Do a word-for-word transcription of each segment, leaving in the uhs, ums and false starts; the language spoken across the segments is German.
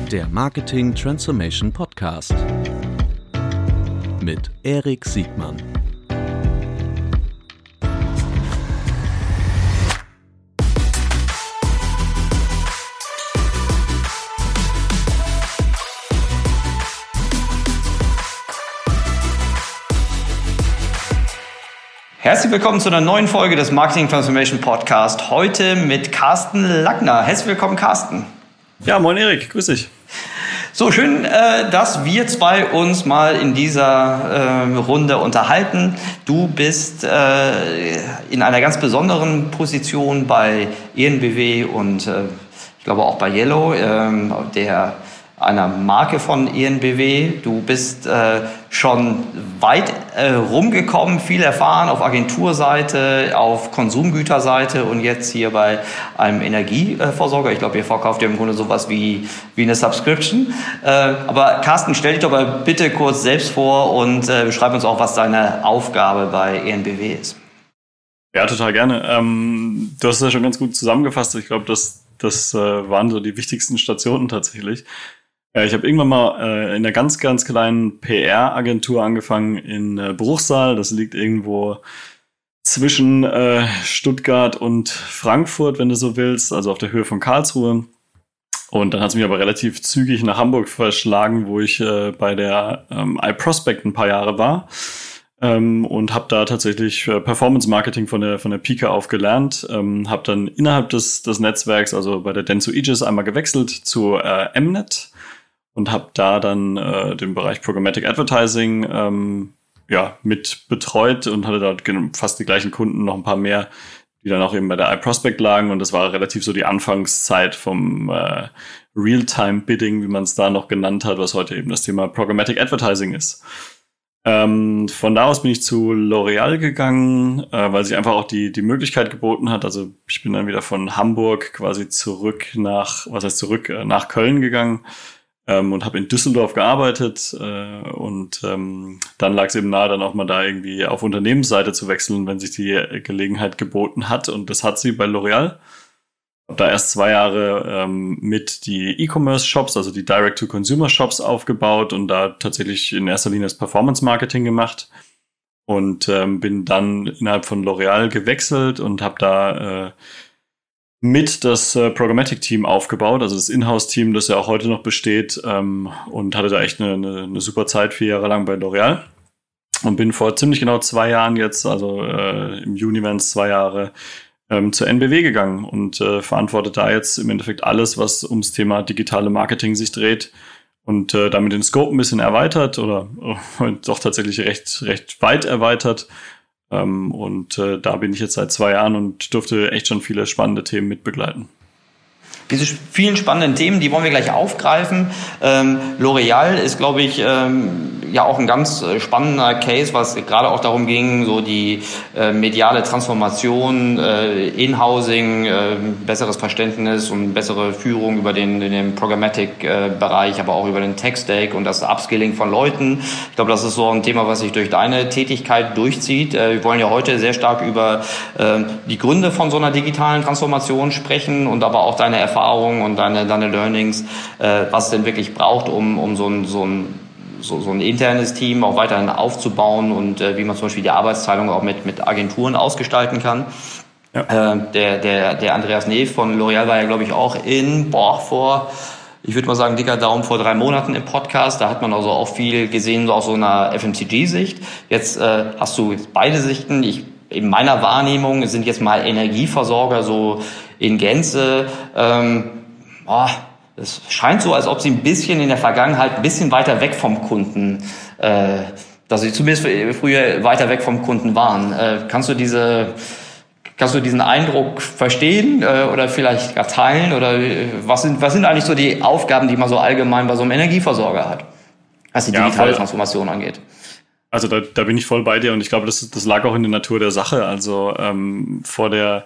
Der Marketing Transformation Podcast mit Erik Siegmann. Herzlich willkommen zu einer neuen Folge des Marketing Transformation Podcast. Heute mit Carsten Lackner. Herzlich willkommen, Carsten. Ja, moin Erik, grüß dich. So, schön, äh, dass wir zwei uns mal in dieser äh, Runde unterhalten. Du bist äh, in einer ganz besonderen Position bei E N B W und äh, ich glaube auch bei Yellow, äh, der einer Marke von E N B W. Du bist äh, schon weit äh, rumgekommen, viel erfahren auf Agenturseite, auf Konsumgüterseite und jetzt hier bei einem Energieversorger. Ich glaube, ihr verkauft ja im Grunde sowas wie, wie eine Subscription. Äh, aber Carsten, stell dich doch mal bitte kurz selbst vor und äh, beschreib uns auch, was deine Aufgabe bei E N B W ist. Ja, total gerne. Ähm, du hast es ja schon ganz gut zusammengefasst. Ich glaube, das, das äh, waren so die wichtigsten Stationen tatsächlich. Ich habe irgendwann mal äh, in einer ganz, ganz kleinen P R-Agentur angefangen in äh, Bruchsal. Das liegt irgendwo zwischen äh, Stuttgart und Frankfurt, wenn du so willst, also auf der Höhe von Karlsruhe. Und dann hat es mich aber relativ zügig nach Hamburg verschlagen, wo ich äh, bei der ähm, iProspect ein paar Jahre war. Ähm, und habe da tatsächlich äh, Performance-Marketing von der von der Pike auf gelernt. Ähm, habe dann innerhalb des, des Netzwerks, also bei der Dentsu Aegis, einmal gewechselt zu äh, Mnet. Und habe da dann äh, den Bereich Programmatic Advertising ähm, ja, mit betreut und hatte da fast die gleichen Kunden, noch ein paar mehr, die dann auch eben bei der iProspect lagen. Und das war relativ so die Anfangszeit vom äh, Real-Time-Bidding, wie man es da noch genannt hat, was heute eben das Thema Programmatic Advertising ist. Ähm, von da aus bin ich zu L'Oréal gegangen, äh, weil sich einfach auch die, die Möglichkeit geboten hat. Also ich bin dann wieder von Hamburg quasi zurück nach, was heißt zurück, äh, nach Köln gegangen. Ähm, und habe in Düsseldorf gearbeitet äh, und ähm, dann lag es eben nahe, dann auch mal da irgendwie auf Unternehmensseite zu wechseln, wenn sich die Gelegenheit geboten hat. Und das hat sie bei L'Oréal. Habe da erst zwei Jahre ähm, mit die E-Commerce-Shops, also die Direct-to-Consumer-Shops aufgebaut und da tatsächlich in erster Linie das Performance-Marketing gemacht. Und ähm, bin dann innerhalb von L'Oréal gewechselt und habe da äh, mit das äh, Programmatic-Team aufgebaut, also das Inhouse-Team, das ja auch heute noch besteht, ähm, und hatte da echt eine, eine, eine super Zeit, vier Jahre lang bei L'Oréal und bin vor ziemlich genau zwei Jahren jetzt, also äh, im Juni werden es zwei Jahre, ähm, zur N B W gegangen und äh, verantworte da jetzt im Endeffekt alles, was ums Thema digitale Marketing sich dreht und äh, damit den Scope ein bisschen erweitert oder äh, doch tatsächlich recht, recht weit erweitert. Um, und äh, da bin ich jetzt seit zwei Jahren und durfte echt schon viele spannende Themen mitbegleiten. Diese vielen spannenden Themen, die wollen wir gleich aufgreifen. Ähm, L'Oréal ist, glaube ich, ähm, ja auch ein ganz spannender Case, was gerade auch darum ging, so die äh, mediale Transformation, äh, In-Housing, äh, besseres Verständnis und bessere Führung über den, den Programmatic-Bereich, äh, aber auch über den Tech-Stack und das Upskilling von Leuten. Ich glaube, das ist so ein Thema, was sich durch deine Tätigkeit durchzieht. Äh, wir wollen ja heute sehr stark über äh, die Gründe von so einer digitalen Transformation sprechen und aber auch deine Erfahrungen und deine, deine Learnings, äh, was es denn wirklich braucht, um, um so, ein, so, ein, so, so ein internes Team auch weiterhin aufzubauen und äh, wie man zum Beispiel die Arbeitsteilung auch mit, mit Agenturen ausgestalten kann. Ja. Äh, der, der, der Andreas Neef von L'Oréal war ja, glaube ich, auch in, boah, vor, ich würde mal sagen, dicker Daumen, vor drei Monaten im Podcast. Da hat man also auch viel gesehen, so aus so einer F M C G-Sicht. Jetzt äh, hast du beide Sichten. Ich In meiner Wahrnehmung sind jetzt mal Energieversorger so in Gänze. Ähm, oh, es scheint so, als ob sie ein bisschen in der Vergangenheit ein bisschen weiter weg vom Kunden, äh, dass sie zumindest früher weiter weg vom Kunden waren. Äh, kannst du diese, kannst du diesen Eindruck verstehen äh, oder vielleicht gar teilen? Oder was sind, was sind eigentlich so die Aufgaben, die man so allgemein bei so einem Energieversorger hat, was die digitale ja, Transformation angeht? Also da, da bin ich voll bei dir und ich glaube, das, das lag auch in der Natur der Sache. Also ähm, vor der,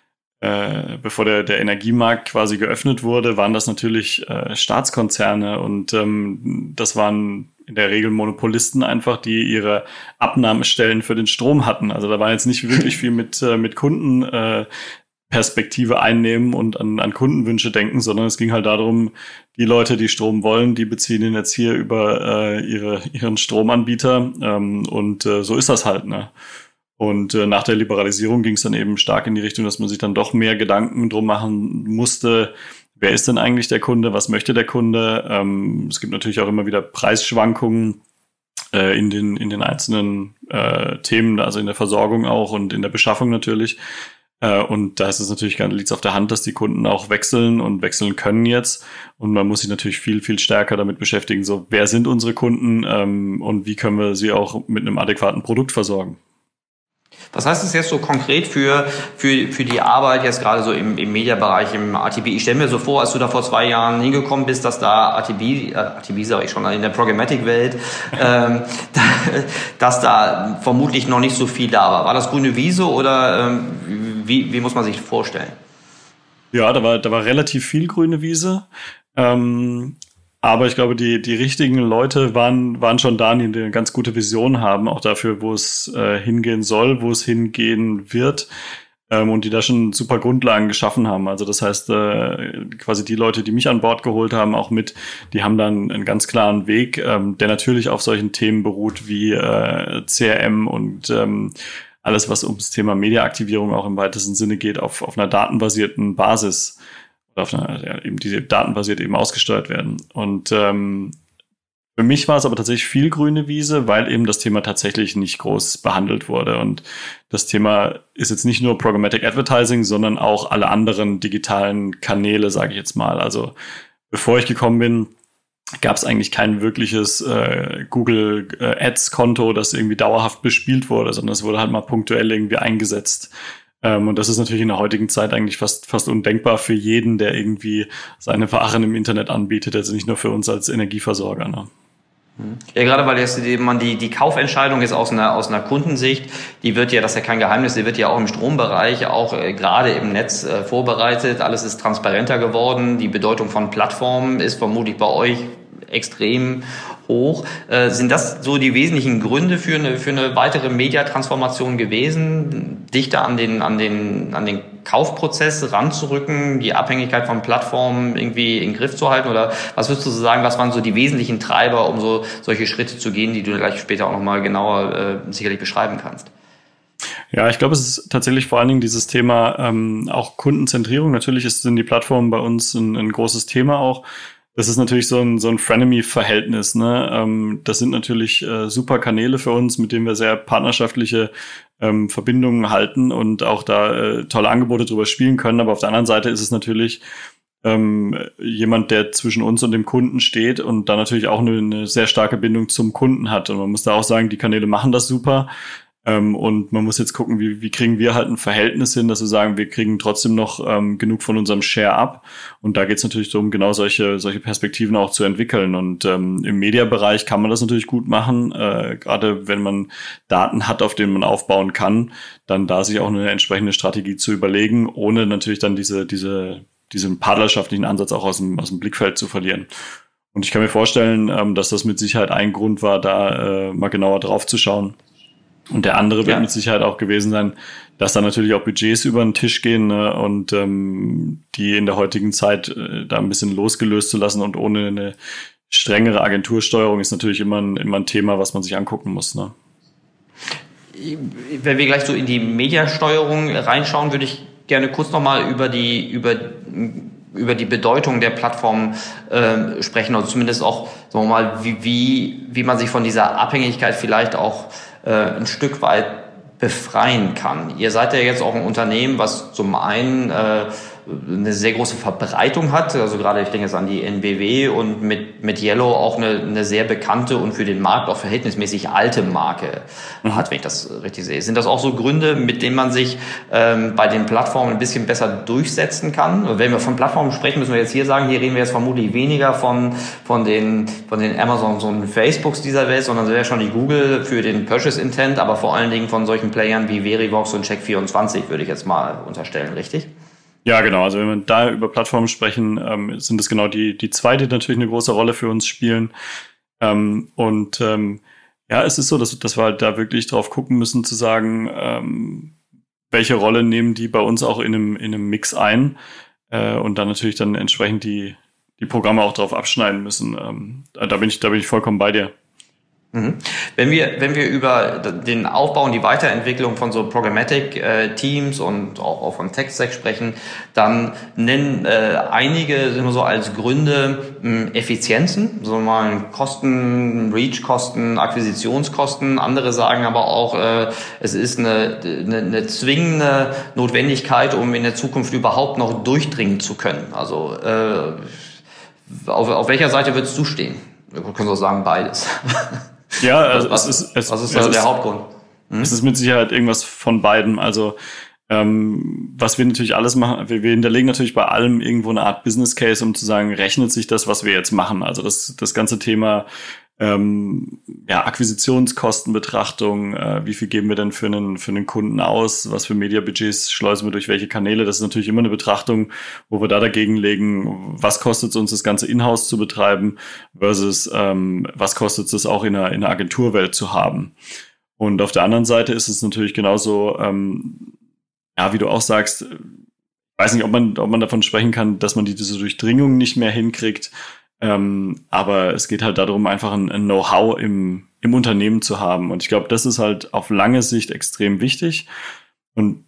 äh, bevor der, der Energiemarkt quasi geöffnet wurde, waren das natürlich äh, Staatskonzerne und ähm, das waren in der Regel Monopolisten einfach, die ihre Abnahmestellen für den Strom hatten. Also da war jetzt nicht wirklich viel mit, äh, mit Kunden äh, Perspektive einnehmen und an, an Kundenwünsche denken, sondern es ging halt darum, die Leute, die Strom wollen, die beziehen ihn jetzt hier über äh, ihre, ihren Stromanbieter ähm, und äh, so ist das halt, ne? Und äh, nach der Liberalisierung ging es dann eben stark in die Richtung, dass man sich dann doch mehr Gedanken drum machen musste, wer ist denn eigentlich der Kunde, was möchte der Kunde? Ähm, es gibt natürlich auch immer wieder Preisschwankungen äh, in den in den einzelnen äh, Themen, also in der Versorgung auch und in der Beschaffung natürlich. Und da ist es natürlich, liegt es auf der Hand, dass die Kunden auch wechseln und wechseln können jetzt. Und man muss sich natürlich viel, viel stärker damit beschäftigen, so wer sind unsere Kunden ähm, und wie können wir sie auch mit einem adäquaten Produkt versorgen. Was heißt das jetzt so konkret für, für, für die Arbeit jetzt gerade so im, im Mediabereich, im A T B? Ich stelle mir so vor, als du da vor zwei Jahren hingekommen bist, dass da A T B, äh, A T B sage ich schon, in der Programmatic-Welt, ähm, dass da vermutlich noch nicht so viel da war. War das grüne Wiese oder ähm, wie, wie muss man sich vorstellen? Ja, da war, da war relativ viel grüne Wiese. Ähm, Aber ich glaube, die, die richtigen Leute waren, waren schon da, die eine ganz gute Vision haben, auch dafür, wo es äh, hingehen soll, wo es hingehen wird, ähm, und die da schon super Grundlagen geschaffen haben. Also das heißt, äh, quasi die Leute, die mich an Bord geholt haben, auch mit, die haben dann einen ganz klaren Weg, ähm, der natürlich auf solchen Themen beruht wie äh, C R M und ähm, alles, was ums Thema Mediaaktivierung auch im weitesten Sinne geht, auf, auf einer datenbasierten Basis. Auf einer, ja, eben diese datenbasiert eben ausgesteuert werden. Und ähm, für mich war es aber tatsächlich viel grüne Wiese, weil eben das Thema tatsächlich nicht groß behandelt wurde. Und das Thema ist jetzt nicht nur Programmatic Advertising, sondern auch alle anderen digitalen Kanäle, sage ich jetzt mal. Also bevor ich gekommen bin, gab es eigentlich kein wirkliches äh, Google äh, Ads-Konto, das irgendwie dauerhaft bespielt wurde, sondern es wurde halt mal punktuell irgendwie eingesetzt. Und das ist natürlich in der heutigen Zeit eigentlich fast fast undenkbar für jeden, der irgendwie seine Waren im Internet anbietet, also nicht nur für uns als Energieversorger. Ne? Ja, gerade weil jetzt man die die Kaufentscheidung ist aus einer aus einer Kundensicht, die wird ja, das ist ja kein Geheimnis, die wird ja auch im Strombereich, auch äh, gerade im Netz äh, vorbereitet. Alles ist transparenter geworden. Die Bedeutung von Plattformen ist vermutlich bei euch extrem hoch. Äh, sind das so die wesentlichen Gründe für eine für eine weitere Mediatransformation gewesen, dichter an den an den an den Kaufprozess ranzurücken, die Abhängigkeit von Plattformen irgendwie in den Griff zu halten? Oder was würdest du so sagen, was waren so die wesentlichen Treiber, um so solche Schritte zu gehen, die du gleich später auch nochmal genauer äh, sicherlich beschreiben kannst? Ja, ich glaube, es ist tatsächlich vor allen Dingen dieses Thema ähm, auch Kundenzentrierung. Natürlich ist, sind die Plattformen bei uns ein, ein großes Thema auch. Das ist natürlich so ein so ein Frenemy-Verhältnis, ne? Ähm, das sind natürlich äh, super Kanäle für uns, mit denen wir sehr partnerschaftliche ähm, Verbindungen halten und auch da äh, tolle Angebote drüber spielen können. Aber auf der anderen Seite ist es natürlich ähm, jemand, der zwischen uns und dem Kunden steht und da natürlich auch eine, eine sehr starke Bindung zum Kunden hat. Und man muss da auch sagen, die Kanäle machen das super. Ähm, und man muss jetzt gucken, wie, wie kriegen wir halt ein Verhältnis hin, dass wir sagen, wir kriegen trotzdem noch ähm, genug von unserem Share ab. Und da geht es natürlich darum, genau solche solche Perspektiven auch zu entwickeln. Und ähm, im Mediabereich kann man das natürlich gut machen, äh, gerade wenn man Daten hat, auf denen man aufbauen kann, dann da sich auch eine entsprechende Strategie zu überlegen, ohne natürlich dann diese diese diesen partnerschaftlichen Ansatz auch aus dem aus dem Blickfeld zu verlieren. Und ich kann mir vorstellen, ähm, dass das mit Sicherheit ein Grund war, da äh, mal genauer drauf zu schauen. Und der andere wird ja mit Sicherheit auch gewesen sein, dass da natürlich auch Budgets über den Tisch gehen, ne, und ähm, die in der heutigen Zeit äh, da ein bisschen losgelöst zu lassen und ohne eine strengere Agentursteuerung ist natürlich immer ein, immer ein Thema, was man sich angucken muss. Ne? Wenn wir gleich so in die Mediasteuerung reinschauen, würde ich gerne kurz nochmal über die über über die Bedeutung der Plattform äh, sprechen, oder zumindest auch, sagen wir mal, wie, wie, wie man sich von dieser Abhängigkeit vielleicht auch äh, ein Stück weit befreien kann. Ihr seid ja jetzt auch ein Unternehmen, was zum einen äh, eine sehr große Verbreitung hat, also gerade ich denke jetzt an die N B W und mit mit Yellow auch eine, eine sehr bekannte und für den Markt auch verhältnismäßig alte Marke hat, wenn ich das richtig sehe. Sind das auch so Gründe, mit denen man sich ähm, bei den Plattformen ein bisschen besser durchsetzen kann? Wenn wir von Plattformen sprechen, müssen wir jetzt hier sagen, hier reden wir jetzt vermutlich weniger von von den von den Amazons und Facebooks dieser Welt, sondern sehr schon die Google für den Purchase Intent, aber vor allen Dingen von solchen Playern wie Verivox und Check vierundzwanzig, würde ich jetzt mal unterstellen, richtig? Ja, genau. Also wenn wir da über Plattformen sprechen, ähm, sind es genau die die zwei, die natürlich eine große Rolle für uns spielen. Ähm, und ähm, ja, es ist so, dass, dass wir halt da wirklich drauf gucken müssen, zu sagen, ähm, welche Rolle nehmen die bei uns auch in einem, in einem Mix ein äh, und dann natürlich dann entsprechend die, die Programme auch drauf abschneiden müssen. Ähm, da bin ich, da bin ich vollkommen bei dir. Wenn wir, wenn wir über den Aufbau und die Weiterentwicklung von so Programmatic-Teams und auch, auch von Tech-Stack sprechen, dann nennen äh, einige sind so als Gründe mh, Effizienzen, so mal Kosten, Reach-Kosten, Akquisitionskosten. Andere sagen aber auch, äh, es ist eine, eine, eine zwingende Notwendigkeit, um in der Zukunft überhaupt noch durchdringen zu können. Also äh, auf, auf welcher Seite würdest du stehen? Wir können so sagen, beides. Ja, also was, es ist, es, was ist es der ist, Hauptgrund? Hm? Es ist mit Sicherheit irgendwas von beiden. Also ähm, was wir natürlich alles machen, wir, wir hinterlegen natürlich bei allem irgendwo eine Art Business Case, um zu sagen, rechnet sich das, was wir jetzt machen. Also das, das ganze Thema ähm, ja, Akquisitionskostenbetrachtung, äh, wie viel geben wir denn für einen, für einen Kunden aus, was für Mediabudgets schleusen wir durch welche Kanäle, das ist natürlich immer eine Betrachtung, wo wir da dagegen legen, was kostet es uns, das Ganze in-house zu betreiben versus ähm, was kostet es auch in einer, in einer Agenturwelt zu haben. Und auf der anderen Seite ist es natürlich genauso, ähm, ja, wie du auch sagst, ich weiß nicht, ob man, ob man davon sprechen kann, dass man diese Durchdringung nicht mehr hinkriegt. Ähm, aber es geht halt darum, einfach ein, ein Know-how im, im Unternehmen zu haben. Und ich glaube, das ist halt auf lange Sicht extrem wichtig. Und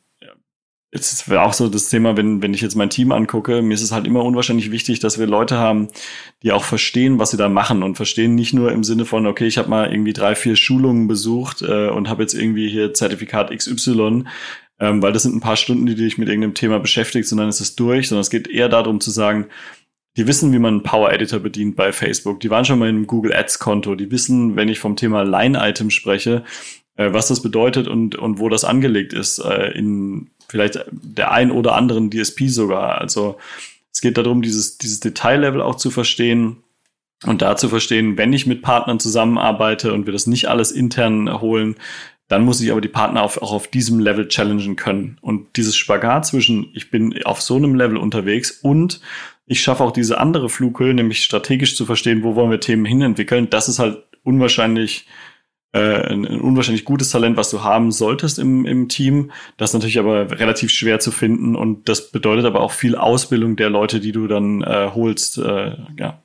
jetzt wäre auch so das Thema, wenn, wenn ich jetzt mein Team angucke, mir ist es halt immer unwahrscheinlich wichtig, dass wir Leute haben, die auch verstehen, was sie da machen und verstehen nicht nur im Sinne von, okay, ich habe mal irgendwie drei, vier Schulungen besucht äh, und habe jetzt irgendwie hier Zertifikat X Y, ähm, weil das sind ein paar Stunden, die dich mit irgendeinem Thema beschäftigt, sondern es ist durch, sondern es geht eher darum zu sagen, die wissen, wie man einen Power Editor bedient bei Facebook. Die waren schon mal in einem Google Ads Konto. Die wissen, wenn ich vom Thema Line-Item spreche, äh, was das bedeutet und, und wo das angelegt ist, äh, in vielleicht der ein oder anderen D S P sogar. Also es geht darum, dieses, dieses Detaillevel auch zu verstehen und da zu verstehen, wenn ich mit Partnern zusammenarbeite und wir das nicht alles intern holen, dann muss ich aber die Partner auf, auch auf diesem Level challengen können. Und dieses Spagat zwischen, ich bin auf so einem Level unterwegs und ich schaffe auch diese andere Flughöhe, nämlich strategisch zu verstehen, wo wollen wir Themen hinentwickeln. Das ist halt unwahrscheinlich, äh, ein, ein unwahrscheinlich gutes Talent, was du haben solltest im, im Team. Das ist natürlich aber relativ schwer zu finden und das bedeutet aber auch viel Ausbildung der Leute, die du dann äh, holst. Äh, ja.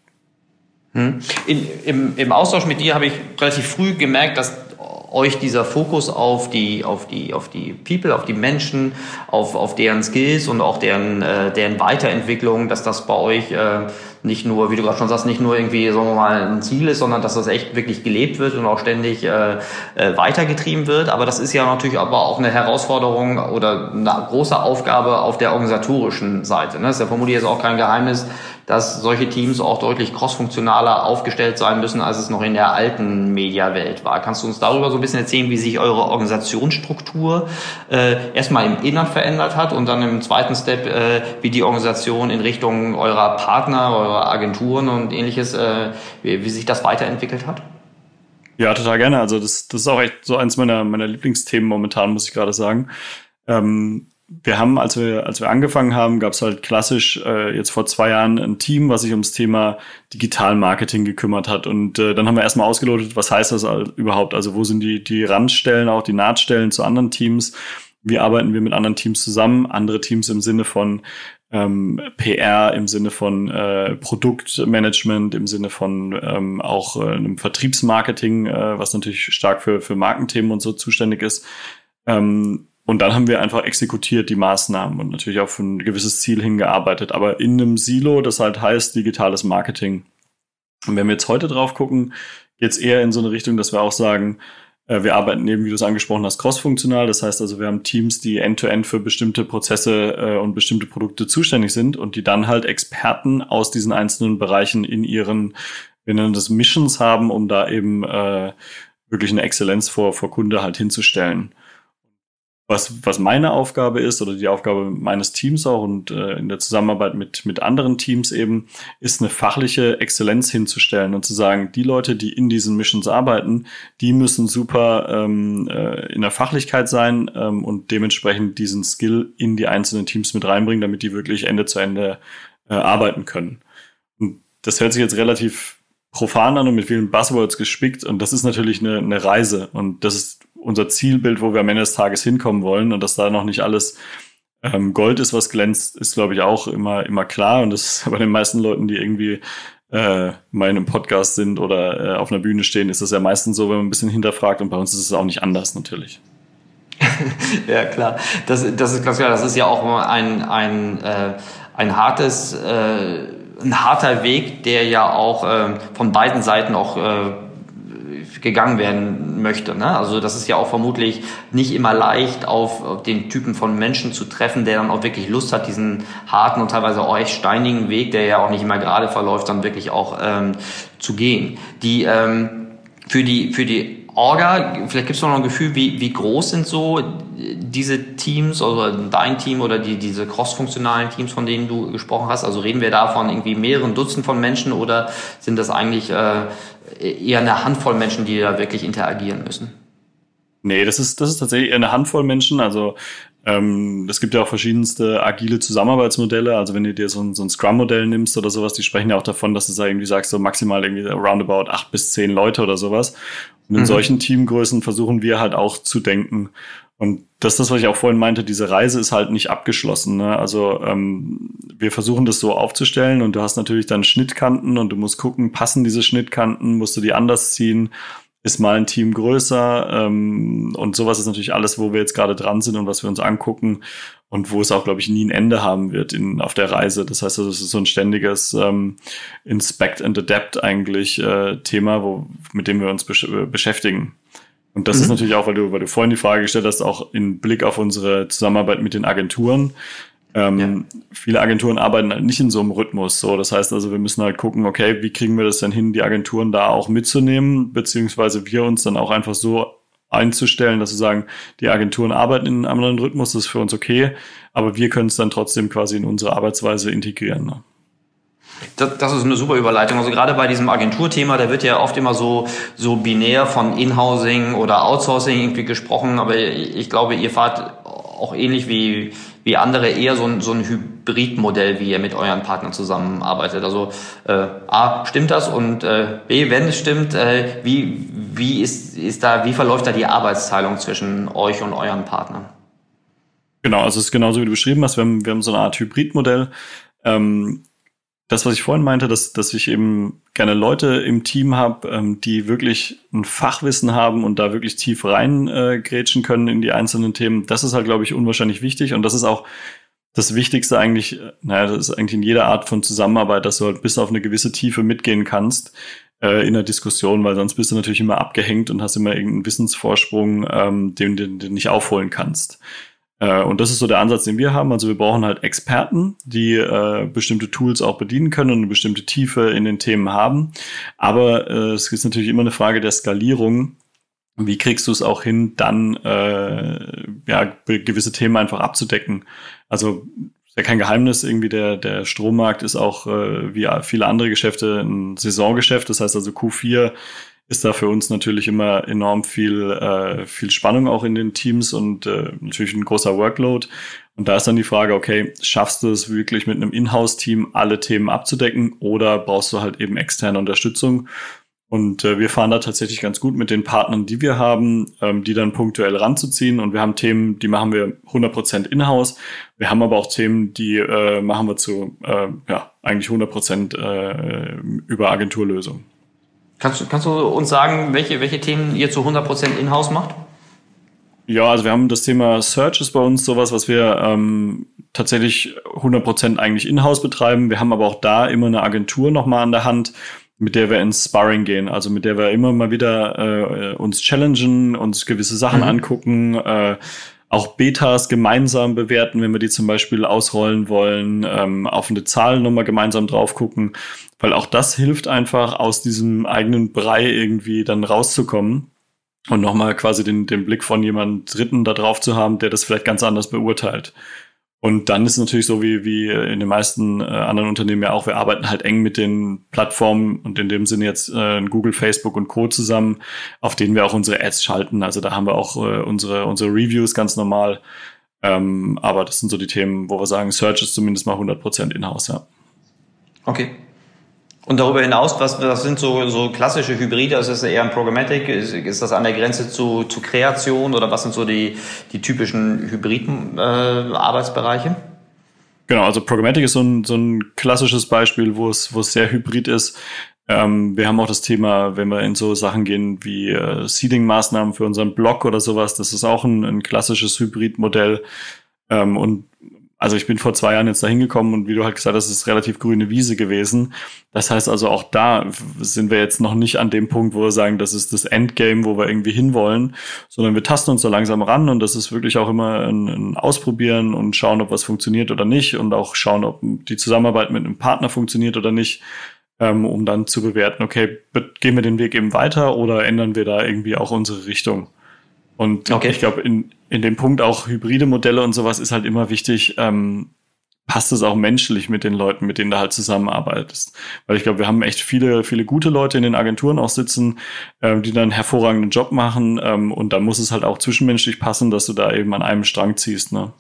Hm. In, im, Im Austausch mit dir habe ich relativ früh gemerkt, dass euch dieser Fokus auf die, auf die, auf die People, auf die Menschen, auf, auf deren Skills und auch deren, äh, deren Weiterentwicklung, dass das bei euch äh, nicht nur, wie du gerade schon sagst, nicht nur irgendwie, sagen wir mal, ein Ziel ist, sondern dass das echt wirklich gelebt wird und auch ständig äh, äh, weitergetrieben wird. Aber das ist ja natürlich aber auch eine Herausforderung oder eine große Aufgabe auf der organisatorischen Seite. Ne? Das ist ja vermutlich jetzt auch kein Geheimnis, dass solche Teams auch deutlich crossfunktionaler aufgestellt sein müssen, als es noch in der alten Mediawelt war. Kannst du uns darüber so ein bisschen erzählen, wie sich eure Organisationsstruktur äh, erstmal im Innern verändert hat und dann im zweiten Step, äh, wie die Organisation in Richtung eurer Partner, eurer Agenturen und ähnliches, äh, wie, wie sich das weiterentwickelt hat? Ja, total gerne. Also das, das ist auch echt so eins meiner, meiner Lieblingsthemen momentan, muss ich gerade sagen. Ähm, Wir haben, als wir, als wir angefangen haben, gab es halt klassisch äh, jetzt vor zwei Jahren ein Team, was sich ums Thema Digital-Marketing gekümmert hat. Und äh, dann haben wir erstmal ausgelotet, was heißt das überhaupt? Also wo sind die, die Randstellen, auch die Nahtstellen zu anderen Teams? Wie arbeiten wir mit anderen Teams zusammen? Andere Teams im Sinne von ähm, P R, im Sinne von äh, Produktmanagement, im Sinne von ähm, auch äh, einem Vertriebsmarketing, äh, was natürlich stark für, für Markenthemen und so zuständig ist. Ähm, Und dann haben wir einfach exekutiert die Maßnahmen und natürlich auf ein gewisses Ziel hingearbeitet, aber in einem Silo, das halt heißt digitales Marketing. Und wenn wir jetzt heute drauf gucken, geht es eher in so eine Richtung, dass wir auch sagen, äh, wir arbeiten eben, wie du es angesprochen hast, cross-funktional. Das heißt also, wir haben Teams, die end-to-end für bestimmte Prozesse äh, und bestimmte Produkte zuständig sind und die dann halt Experten aus diesen einzelnen Bereichen in ihren, wir nennen das Missions haben, um da eben äh, wirklich eine Exzellenz vor, vor Kunde halt hinzustellen. Was, was meine Aufgabe ist oder die Aufgabe meines Teams auch und äh, in der Zusammenarbeit mit, mit anderen Teams eben, ist eine fachliche Exzellenz hinzustellen und zu sagen, die Leute, die in diesen Missions arbeiten, die müssen super ähm, äh, in der Fachlichkeit sein ähm, und dementsprechend diesen Skill in die einzelnen Teams mit reinbringen, damit die wirklich Ende zu Ende äh, arbeiten können. Und das hört sich jetzt relativ profan an und mit vielen Buzzwords gespickt und das ist natürlich eine, eine Reise und das ist unser Zielbild, wo wir am Ende des Tages hinkommen wollen, und dass da noch nicht alles ähm, Gold ist, was glänzt, ist, glaube ich, auch immer immer klar. Und das ist bei den meisten Leuten, die irgendwie äh, mal in einem Podcast sind oder äh, auf einer Bühne stehen, ist das ja meistens so, wenn man ein bisschen hinterfragt, und bei uns ist es auch nicht anders natürlich. Ja, klar. Das, das ist ganz klar. Das ist ja auch ein, ein, äh, ein hartes, äh, ein harter Weg, der ja auch äh, von beiden Seiten auch äh, gegangen werden möchte. Ne? Also das ist ja auch vermutlich nicht immer leicht, auf, auf den Typen von Menschen zu treffen, der dann auch wirklich Lust hat, diesen harten und teilweise auch echt steinigen Weg, der ja auch nicht immer gerade verläuft, dann wirklich auch ähm, zu gehen. Die ähm, für die für die Orga, vielleicht gibt es noch ein Gefühl, wie wie groß sind so diese Teams, also dein Team oder die diese cross-funktionalen Teams, von denen du gesprochen hast? Also reden wir da von irgendwie mehreren Dutzend von Menschen, oder sind das eigentlich äh, eher eine Handvoll Menschen, die da wirklich interagieren müssen? Nee, das ist das ist tatsächlich eher eine Handvoll Menschen. Also ähm, es gibt ja auch verschiedenste agile Zusammenarbeitsmodelle. Also wenn du dir so ein, so ein Scrum-Modell nimmst oder sowas, die sprechen ja auch davon, dass du da irgendwie sagst, so maximal irgendwie roundabout acht bis zehn Leute oder sowas. Und in mhm. solchen Teamgrößen versuchen wir halt auch zu denken. Und das ist das, was ich auch vorhin meinte, diese Reise ist halt nicht abgeschlossen. Ne? Also ähm, wir versuchen das so aufzustellen, und du hast natürlich dann Schnittkanten, und du musst gucken, passen diese Schnittkanten, musst du die anders ziehen, ist mal ein Team größer, ähm, und sowas ist natürlich alles, wo wir jetzt gerade dran sind und was wir uns angucken und wo es auch, glaube ich, nie ein Ende haben wird in, auf der Reise. Das heißt, also, es ist so ein ständiges ähm, Inspect and Adapt eigentlich äh, Thema, wo, mit dem wir uns besch- beschäftigen. Und das mhm. ist natürlich auch, weil du, weil du vorhin die Frage gestellt hast, auch in Blick auf unsere Zusammenarbeit mit den Agenturen. Ähm, ja. Viele Agenturen arbeiten halt nicht in so einem Rhythmus. So, das heißt also, wir müssen halt gucken, okay, wie kriegen wir das denn hin, die Agenturen da auch mitzunehmen, beziehungsweise wir uns dann auch einfach so einzustellen, dass wir sagen, die Agenturen arbeiten in einem anderen Rhythmus, das ist für uns okay, aber wir können es dann trotzdem quasi in unsere Arbeitsweise integrieren. Ne? Das, das ist eine super Überleitung. Also gerade bei diesem Agenturthema, da wird ja oft immer so so binär von Inhousing oder Outsourcing irgendwie gesprochen, aber ich, ich glaube, ihr fahrt auch ähnlich wie wie andere eher so ein, so ein Hybridmodell, wie ihr mit euren Partnern zusammenarbeitet. Also äh, A, stimmt das, und äh, B, wenn es stimmt, äh, wie wie ist ist da wie verläuft da die Arbeitsteilung zwischen euch und euren Partnern? Genau, also es ist genauso wie du beschrieben hast. Wir haben wir haben so eine Art Hybridmodell. Ähm, Das, was ich vorhin meinte, dass, dass ich eben gerne Leute im Team habe, ähm, die wirklich ein Fachwissen haben und da wirklich tief rein äh, grätschen können in die einzelnen Themen, das ist halt, glaube ich, unwahrscheinlich wichtig. Und das ist auch das Wichtigste eigentlich, naja, das ist eigentlich in jeder Art von Zusammenarbeit, dass du halt bis auf eine gewisse Tiefe mitgehen kannst äh, in der Diskussion, weil sonst bist du natürlich immer abgehängt und hast immer irgendeinen Wissensvorsprung, ähm, den, den du nicht aufholen kannst. Und das ist so der Ansatz, den wir haben. Also wir brauchen halt Experten, die äh, bestimmte Tools auch bedienen können und eine bestimmte Tiefe in den Themen haben. Aber äh, es ist natürlich immer eine Frage der Skalierung. Wie kriegst du es auch hin, dann äh, ja gewisse Themen einfach abzudecken? Also ist ja kein Geheimnis, irgendwie der der Strommarkt ist auch äh, wie viele andere Geschäfte ein Saisongeschäft. Das heißt also Q vier ist da für uns natürlich immer enorm viel äh, viel Spannung auch in den Teams und äh, natürlich ein großer Workload. Und da ist dann die Frage, okay, schaffst du es wirklich mit einem Inhouse-Team alle Themen abzudecken, oder brauchst du halt eben externe Unterstützung? Und äh, wir fahren da tatsächlich ganz gut mit den Partnern, die wir haben, ähm, die dann punktuell ranzuziehen. Und wir haben Themen, die machen wir hundert Prozent Inhouse. Wir haben aber auch Themen, die äh, machen wir zu äh, ja eigentlich hundert Prozent äh, über Agenturlösungen. Kannst du, kannst du uns sagen, welche, welche Themen ihr zu hundert Prozent Inhouse macht? Ja, also wir haben das Thema Search ist bei uns sowas, was wir ähm, tatsächlich hundert Prozent eigentlich Inhouse betreiben. Wir haben aber auch da immer eine Agentur nochmal an der Hand, mit der wir ins Sparring gehen, also mit der wir immer mal wieder äh, uns challengen, uns gewisse Sachen mhm. angucken, äh, auch Betas gemeinsam bewerten, wenn wir die zum Beispiel ausrollen wollen, ähm, auf eine Zahl nochmal gemeinsam drauf gucken, weil auch das hilft einfach, aus diesem eigenen Brei irgendwie dann rauszukommen und nochmal quasi den, den Blick von jemand Dritten da drauf zu haben, der das vielleicht ganz anders beurteilt. Und dann ist es natürlich so, wie, wie in den meisten äh, anderen Unternehmen ja auch, wir arbeiten halt eng mit den Plattformen und in dem Sinne jetzt äh, Google, Facebook und Co. zusammen, auf denen wir auch unsere Ads schalten. Also da haben wir auch äh, unsere unsere Reviews ganz normal. Ähm, aber das sind so die Themen, wo wir sagen, Search ist zumindest mal hundert Prozent in-house, ja. Okay. Und darüber hinaus, was, was sind so, so klassische Hybride? Also ist das eher ein Programmatic? Ist, ist das an der Grenze zu, zu Kreation? Oder was sind so die, die typischen Hybrid-Arbeitsbereiche? Äh, genau, also Programmatic ist so ein, so ein klassisches Beispiel, wo es, wo es sehr hybrid ist. Ähm, wir haben auch das Thema, wenn wir in so Sachen gehen wie äh, Seeding-Maßnahmen für unseren Blog oder sowas, das ist auch ein, ein klassisches Hybrid-Modell. Ähm, und Also ich bin vor zwei Jahren jetzt da hingekommen und wie du halt gesagt hast, es ist relativ grüne Wiese gewesen. Das heißt also auch da sind wir jetzt noch nicht an dem Punkt, wo wir sagen, das ist das Endgame, wo wir irgendwie hinwollen, sondern wir tasten uns da langsam ran und das ist wirklich auch immer ein, ein Ausprobieren und schauen, ob was funktioniert oder nicht und auch schauen, ob die Zusammenarbeit mit einem Partner funktioniert oder nicht, ähm, um dann zu bewerten, okay, gehen wir den Weg eben weiter oder ändern wir da irgendwie auch unsere Richtung? Und okay. ich glaube, in, in dem Punkt auch hybride Modelle und sowas ist halt immer wichtig, ähm, passt es auch menschlich mit den Leuten, mit denen du halt zusammenarbeitest. Weil ich glaube, wir haben echt viele, viele gute Leute in den Agenturen auch sitzen, ähm, die dann einen hervorragenden Job machen. Ähm, und dann muss es halt auch zwischenmenschlich passen, dass du da eben an einem Strang ziehst. Ne?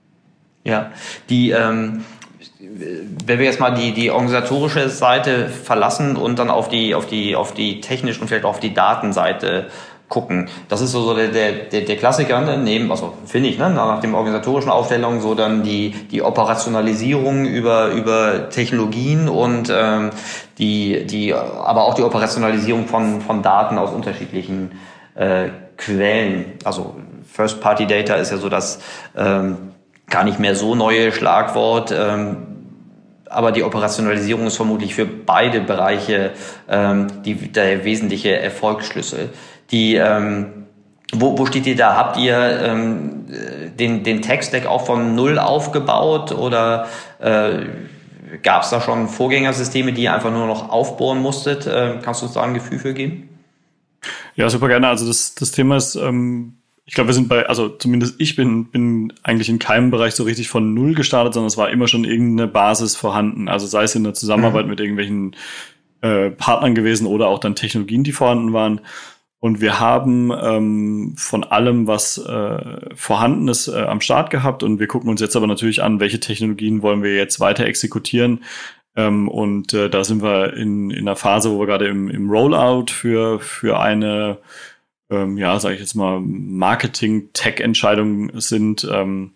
Ja, die, ähm, wenn wir jetzt mal die, die organisatorische Seite verlassen und dann auf die, auf die, auf die technische und vielleicht auch auf die Datenseite gucken. Das ist so, so der, der, der Klassiker, ne? Neben, also finde ich, ne? nach dem organisatorischen Aufstellung so dann die, die Operationalisierung über, über Technologien und ähm, die, die, aber auch die Operationalisierung von, von Daten aus unterschiedlichen äh, Quellen. Also First-Party-Data ist ja so das ähm, gar nicht mehr so neue Schlagwort, ähm, aber die Operationalisierung ist vermutlich für beide Bereiche ähm, die, der wesentliche Erfolgsschlüssel. Die, ähm, wo, wo steht ihr da? Habt ihr ähm, den, den Tech-Stack auch von Null aufgebaut oder äh, gab es da schon Vorgängersysteme, die ihr einfach nur noch aufbohren musstet? Äh, kannst du uns da ein Gefühl für geben? Ja, super gerne. Also das, das Thema ist, ähm, ich glaube, wir sind bei, also zumindest ich bin, bin eigentlich in keinem Bereich so richtig von Null gestartet, sondern es war immer schon irgendeine Basis vorhanden. Also sei es in der Zusammenarbeit mhm. mit irgendwelchen äh, Partnern gewesen oder auch dann Technologien, die vorhanden waren. Und wir haben ähm, von allem, was äh, vorhanden ist, äh, am Start gehabt. Und wir gucken uns jetzt aber natürlich an, welche Technologien wollen wir jetzt weiter exekutieren. Ähm, und äh, da sind wir in, in einer Phase, wo wir gerade im, im Rollout für, für eine, ähm, ja, sage ich jetzt mal, Marketing-Tech-Entscheidung sind. Ähm,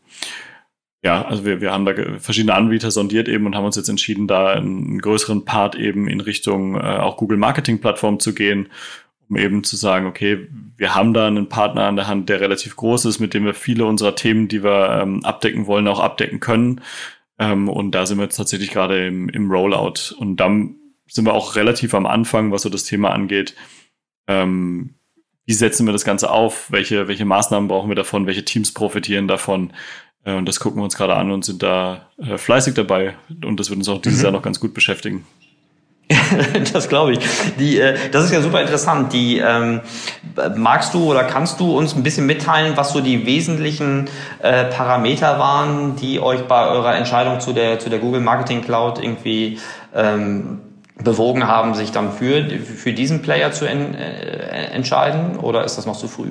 ja, also wir, wir haben da verschiedene Anbieter sondiert eben und haben uns jetzt entschieden, da einen größeren Part eben in Richtung äh, auch Google Marketing-Plattform zu gehen, um eben zu sagen, okay, wir haben da einen Partner an der Hand, der relativ groß ist, mit dem wir viele unserer Themen, die wir ähm, abdecken wollen, auch abdecken können. Ähm, und da sind wir jetzt tatsächlich gerade im, im Rollout. Und dann sind wir auch relativ am Anfang, was so das Thema angeht. Ähm, wie setzen wir das Ganze auf? Welche, welche Maßnahmen brauchen wir davon? Welche Teams profitieren davon? Äh, und das gucken wir uns gerade an und sind da äh, fleißig dabei. Und das wird uns auch dieses mhm. Jahr noch ganz gut beschäftigen. Das glaube ich. Die, äh, das ist ja super interessant. Die, ähm, magst du oder kannst du uns ein bisschen mitteilen, was so die wesentlichen äh, Parameter waren, die euch bei eurer Entscheidung zu der, zu der Google Marketing Cloud irgendwie ähm, bewogen haben, sich dann für, für diesen Player zu en, äh, entscheiden? Oder ist das noch zu früh?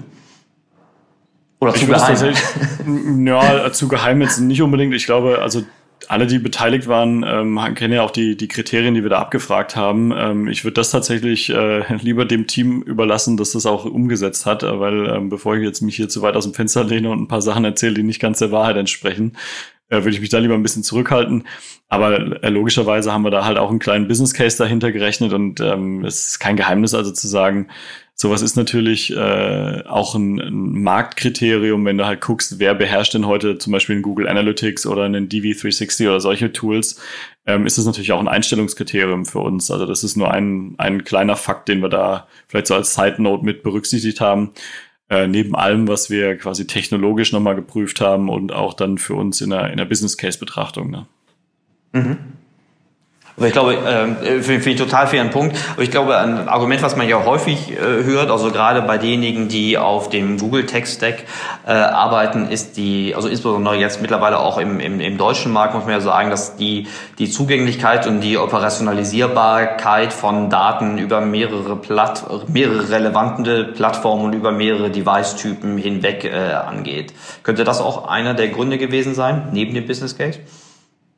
Oder zu geheim? Ja, zu geheim jetzt nicht unbedingt. Ich glaube, also alle, die beteiligt waren, ähm, kennen ja auch die, die Kriterien, die wir da abgefragt haben. Ähm, ich würde das tatsächlich äh, lieber dem Team überlassen, dass das auch umgesetzt hat, weil ähm, bevor ich jetzt mich hier zu weit aus dem Fenster lehne und ein paar Sachen erzähle, die nicht ganz der Wahrheit entsprechen, äh, würde ich mich da lieber ein bisschen zurückhalten. Aber äh, logischerweise haben wir da halt auch einen kleinen Business Case dahinter gerechnet und ähm, es ist kein Geheimnis also zu sagen, sowas ist natürlich äh, auch ein, ein Marktkriterium, wenn du halt guckst, wer beherrscht denn heute zum Beispiel in Google Analytics oder einen D V dreihundertsechzig oder solche Tools, ähm, ist das natürlich auch ein Einstellungskriterium für uns. Also das ist nur ein, ein kleiner Fakt, den wir da vielleicht so als Side Note mit berücksichtigt haben, äh, neben allem, was wir quasi technologisch nochmal geprüft haben und auch dann für uns in einer, in einer Business Case Betrachtung. Ne? Mhm. Aber ich glaube, äh, finde ich total fairen Punkt. Aber ich glaube, ein Argument, was man ja häufig äh, hört, also gerade bei denjenigen, die auf dem Google Tech Stack äh, arbeiten, ist die, also insbesondere jetzt mittlerweile auch im, im, im deutschen Markt, muss man ja sagen, dass die, die Zugänglichkeit und die Operationalisierbarkeit von Daten über mehrere Platt, mehrere relevante Plattformen und über mehrere Device-Typen hinweg äh, angeht. Könnte das auch einer der Gründe gewesen sein, neben dem Business Case?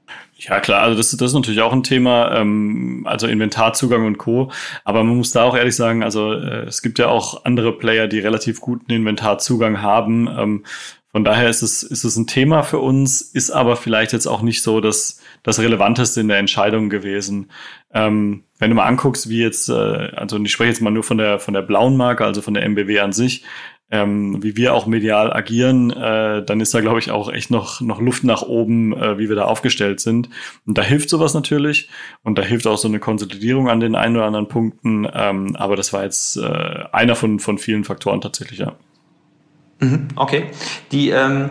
Ja, klar, also das, das ist natürlich auch ein Thema, ähm, also Inventarzugang und Co. Aber man muss da auch ehrlich sagen, also äh, es gibt ja auch andere Player, die relativ guten Inventarzugang haben. Ähm, von daher ist es, ist es ein Thema für uns, ist aber vielleicht jetzt auch nicht so das, das Relevanteste in der Entscheidung gewesen. Ähm, wenn du mal anguckst, wie jetzt, äh, also ich spreche jetzt mal nur von der, von der blauen Marke, also von der M B W an sich, Ähm, wie wir auch medial agieren, äh, dann ist da, glaube ich, auch echt noch noch Luft nach oben, äh, wie wir da aufgestellt sind. Und da hilft sowas natürlich und da hilft auch so eine Konsolidierung an den einen oder anderen Punkten. Ähm, aber das war jetzt äh, einer von von vielen Faktoren tatsächlich, ja. Mhm, okay. Die ähm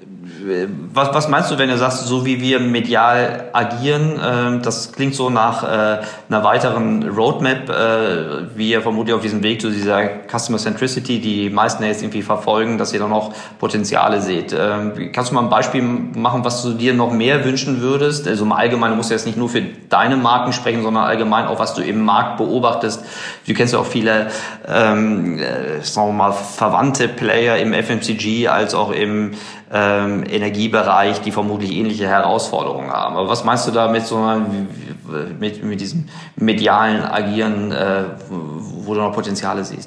Was, was meinst du, wenn du sagst, so wie wir medial agieren, äh, das klingt so nach äh, einer weiteren Roadmap, äh, wie ihr vermutlich auf diesem Weg zu dieser Customer Centricity, die die meisten jetzt irgendwie verfolgen, dass ihr da noch Potenziale seht. Äh, kannst du mal ein Beispiel machen, was du dir noch mehr wünschen würdest? Also im Allgemeinen, du musst jetzt nicht nur für deine Marken sprechen, sondern allgemein auch, was du im Markt beobachtest. Du kennst ja auch viele, ähm, äh, sagen wir mal, verwandte Player im F M C G als auch im Ähm, Energiebereich, die vermutlich ähnliche Herausforderungen haben. Aber was meinst du da mit so einer, mit, mit diesem medialen Agieren, äh, wo, wo du noch Potenziale siehst?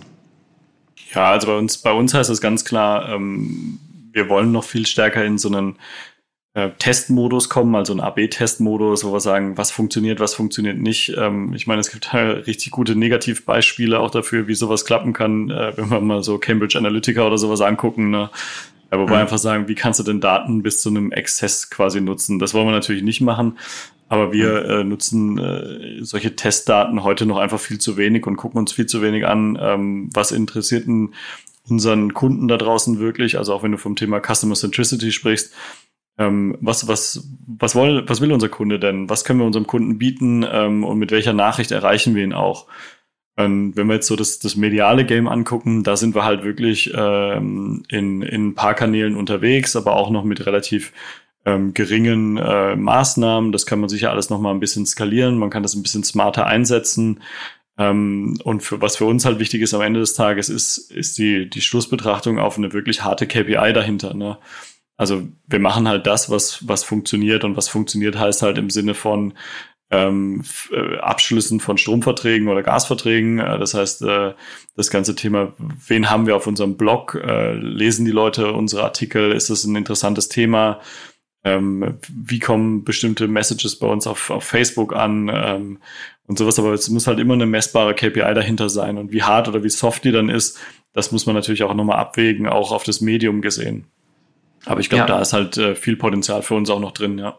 Ja, also bei uns, bei uns heißt es ganz klar, ähm, wir wollen noch viel stärker in so einen äh, Testmodus kommen, also einen A B-Testmodus, wo wir sagen, was funktioniert, was funktioniert nicht. Ähm, ich meine, es gibt halt richtig gute Negativbeispiele auch dafür, wie sowas klappen kann, äh, wenn wir mal so Cambridge Analytica oder sowas angucken, ne? Ja, wo wir mhm. einfach sagen, wie kannst du denn Daten bis zu einem Exzess quasi nutzen? Das wollen wir natürlich nicht machen, aber wir mhm. äh, nutzen äh, solche Testdaten heute noch einfach viel zu wenig und gucken uns viel zu wenig an, ähm, was interessiert denn unseren Kunden da draußen wirklich, also auch wenn du vom Thema Customer Centricity sprichst, ähm, was, was, was, will, was will unser Kunde denn? Was können wir unserem Kunden bieten ähm, und mit welcher Nachricht erreichen wir ihn auch? Und wenn wir jetzt so das, das mediale Game angucken, da sind wir halt wirklich ähm, in, in ein paar Kanälen unterwegs, aber auch noch mit relativ ähm, geringen äh, Maßnahmen. Das kann man sicher alles noch mal ein bisschen skalieren. Man kann das ein bisschen smarter einsetzen. Ähm, und für, was für uns halt wichtig ist am Ende des Tages, ist, ist die, die Schlussbetrachtung auf eine wirklich harte K P I dahinter, ne? Also wir machen halt das, was, was funktioniert, und was funktioniert heißt halt im Sinne von Ähm, äh, Abschlüssen von Stromverträgen oder Gasverträgen. Äh, das heißt, äh, das ganze Thema, wen haben wir auf unserem Blog? Äh, lesen die Leute unsere Artikel? Ist das ein interessantes Thema? Ähm, wie kommen bestimmte Messages bei uns auf, auf Facebook an? Ähm, und sowas. Aber es muss halt immer eine messbare K P I dahinter sein. Und wie hart oder wie soft die dann ist, das muss man natürlich auch nochmal abwägen, auch auf das Medium gesehen. Aber ich glaube, ja, da ist halt äh, viel Potenzial für uns auch noch drin, ja.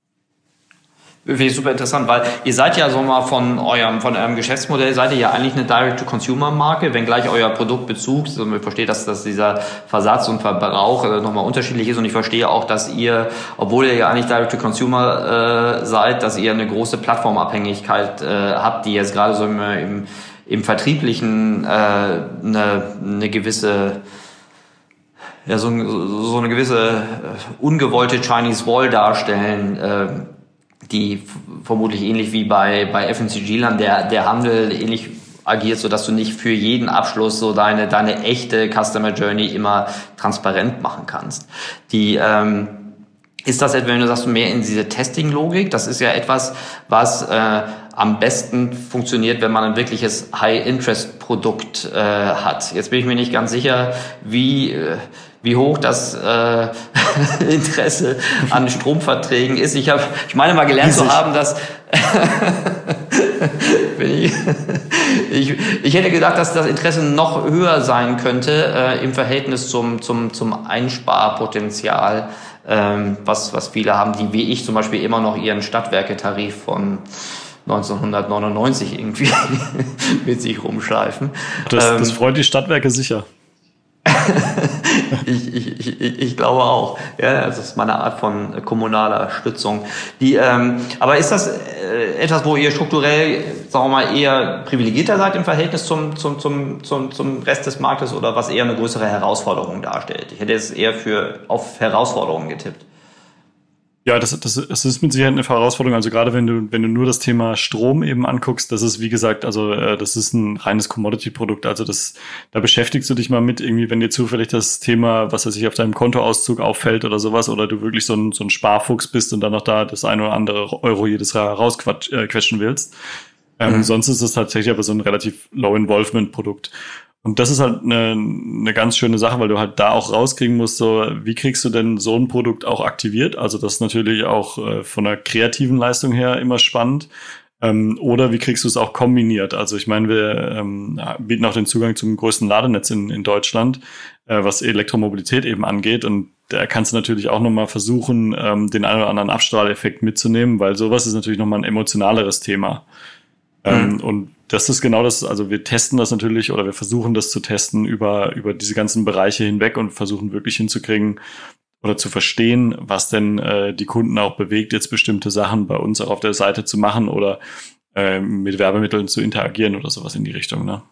Finde ich super interessant, weil ihr seid ja so mal von eurem, von eurem Geschäftsmodell, seid ihr ja eigentlich eine Direct-to-Consumer-Marke, wenngleich euer Produktbezug, also ich verstehe, dass, dass dieser Versatz und Verbrauch äh, nochmal unterschiedlich ist, und ich verstehe auch, dass ihr, obwohl ihr ja eigentlich Direct-to-Consumer äh, seid, dass ihr eine große Plattformabhängigkeit äh, habt, die jetzt gerade so im, im, im Vertrieblichen äh, eine, eine gewisse ja, so, so eine gewisse äh, ungewollte Chinese Wall darstellen, äh, die vermutlich ähnlich wie bei, bei F M C G-Land der, der Handel ähnlich agiert, so dass du nicht für jeden Abschluss so deine, deine echte Customer Journey immer transparent machen kannst. Die, ähm, ist das etwa, wenn du sagst, mehr in diese Testing-Logik? Das ist ja etwas, was äh, am besten funktioniert, wenn man ein wirkliches High-Interest-Produkt äh, hat. Jetzt bin ich mir nicht ganz sicher, wie, äh, wie hoch das äh, Interesse an Stromverträgen ist. Ich habe, ich meine mal gelernt zu haben, dass ich, ich, ich hätte gedacht, dass das Interesse noch höher sein könnte äh, im Verhältnis zum, zum, zum Einsparpotenzial, ähm, was, was viele haben, die wie ich zum Beispiel immer noch ihren Stadtwerketarif von neunzehnhundertneunundneunzig irgendwie mit sich rumschleifen. Das, ähm, das freut die Stadtwerke sicher. ich, ich, ich, ich glaube auch. Ja, das ist meine Art von kommunaler Stützung. Die, ähm, aber ist das äh, etwas, wo ihr strukturell, sagen wir mal, eher privilegierter seid im Verhältnis zum, zum, zum, zum, zum Rest des Marktes, oder was eher eine größere Herausforderung darstellt? Ich hätte es eher für auf Herausforderungen getippt. Ja, das, das, das ist mit Sicherheit eine Herausforderung. Also gerade wenn du, wenn du nur das Thema Strom eben anguckst, das ist, wie gesagt, also äh, das ist ein reines Commodity-Produkt. Also das, da beschäftigst du dich mal mit irgendwie, wenn dir zufällig das Thema, was weiß ich, auf deinem Kontoauszug auffällt oder sowas, oder du wirklich so ein, so ein Sparfuchs bist und dann noch da das ein oder andere Euro jedes Jahr rausquetschen willst. Ähm, mhm. Sonst ist es tatsächlich aber so ein relativ Low-Involvement-Produkt. Und das ist halt eine, eine ganz schöne Sache, weil du halt da auch rauskriegen musst, so, wie kriegst du denn so ein Produkt auch aktiviert? Also das ist natürlich auch äh, von der kreativen Leistung her immer spannend. Ähm, oder wie kriegst du es auch kombiniert? Also ich meine, wir ähm, bieten auch den Zugang zum größten Ladenetz in, in Deutschland, äh, was Elektromobilität eben angeht. Und da kannst du natürlich auch nochmal versuchen, ähm, den einen oder anderen Abstrahleffekt mitzunehmen, weil sowas ist natürlich nochmal ein emotionaleres Thema. Ähm, mhm. Und das ist genau das, also wir testen das natürlich oder wir versuchen das zu testen über, über diese ganzen Bereiche hinweg und versuchen wirklich hinzukriegen oder zu verstehen, was denn äh, die Kunden auch bewegt, jetzt bestimmte Sachen bei uns auch auf der Seite zu machen oder äh, mit Werbemitteln zu interagieren oder sowas in die Richtung, ne?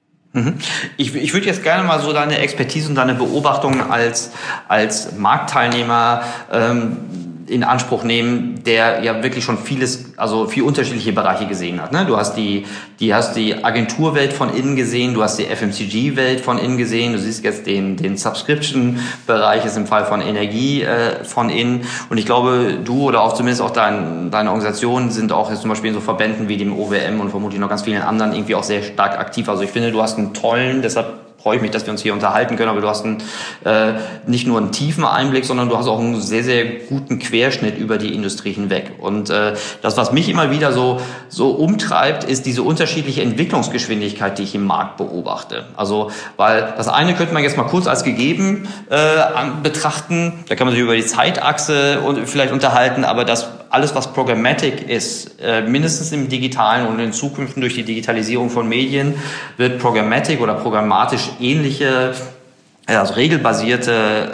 Ich, ich würde jetzt gerne mal so deine Expertise und deine Beobachtungen als, als Marktteilnehmer ähm, in Anspruch nehmen, der ja wirklich schon vieles, also viel unterschiedliche Bereiche gesehen hat. Ne? Du hast die, die hast die Agenturwelt von innen gesehen, du hast die F M C G-Welt von innen gesehen, du siehst jetzt den, den Subscription-Bereich, ist im Fall von Energie äh, von innen. Und ich glaube, du oder auch zumindest auch dein, deine Organisation sind auch jetzt zum Beispiel in so Verbänden wie dem O W M und vermutlich noch ganz vielen anderen irgendwie auch sehr stark aktiv. Also ich finde, du hast einen tollen, deshalb freue ich mich, dass wir uns hier unterhalten können, aber du hast einen, äh, nicht nur einen tiefen Einblick, sondern du hast auch einen sehr, sehr guten Querschnitt über die Industrie hinweg. Und äh, das, was mich immer wieder so, so umtreibt, ist diese unterschiedliche Entwicklungsgeschwindigkeit, die ich im Markt beobachte. Also, weil das eine könnte man jetzt mal kurz als gegeben äh, betrachten, da kann man sich über die Zeitachse und vielleicht unterhalten, aber das alles, was Programmatic ist, äh, mindestens im Digitalen und in Zukunft durch die Digitalisierung von Medien, wird Programmatic oder programmatisch ähnliche, also regelbasierte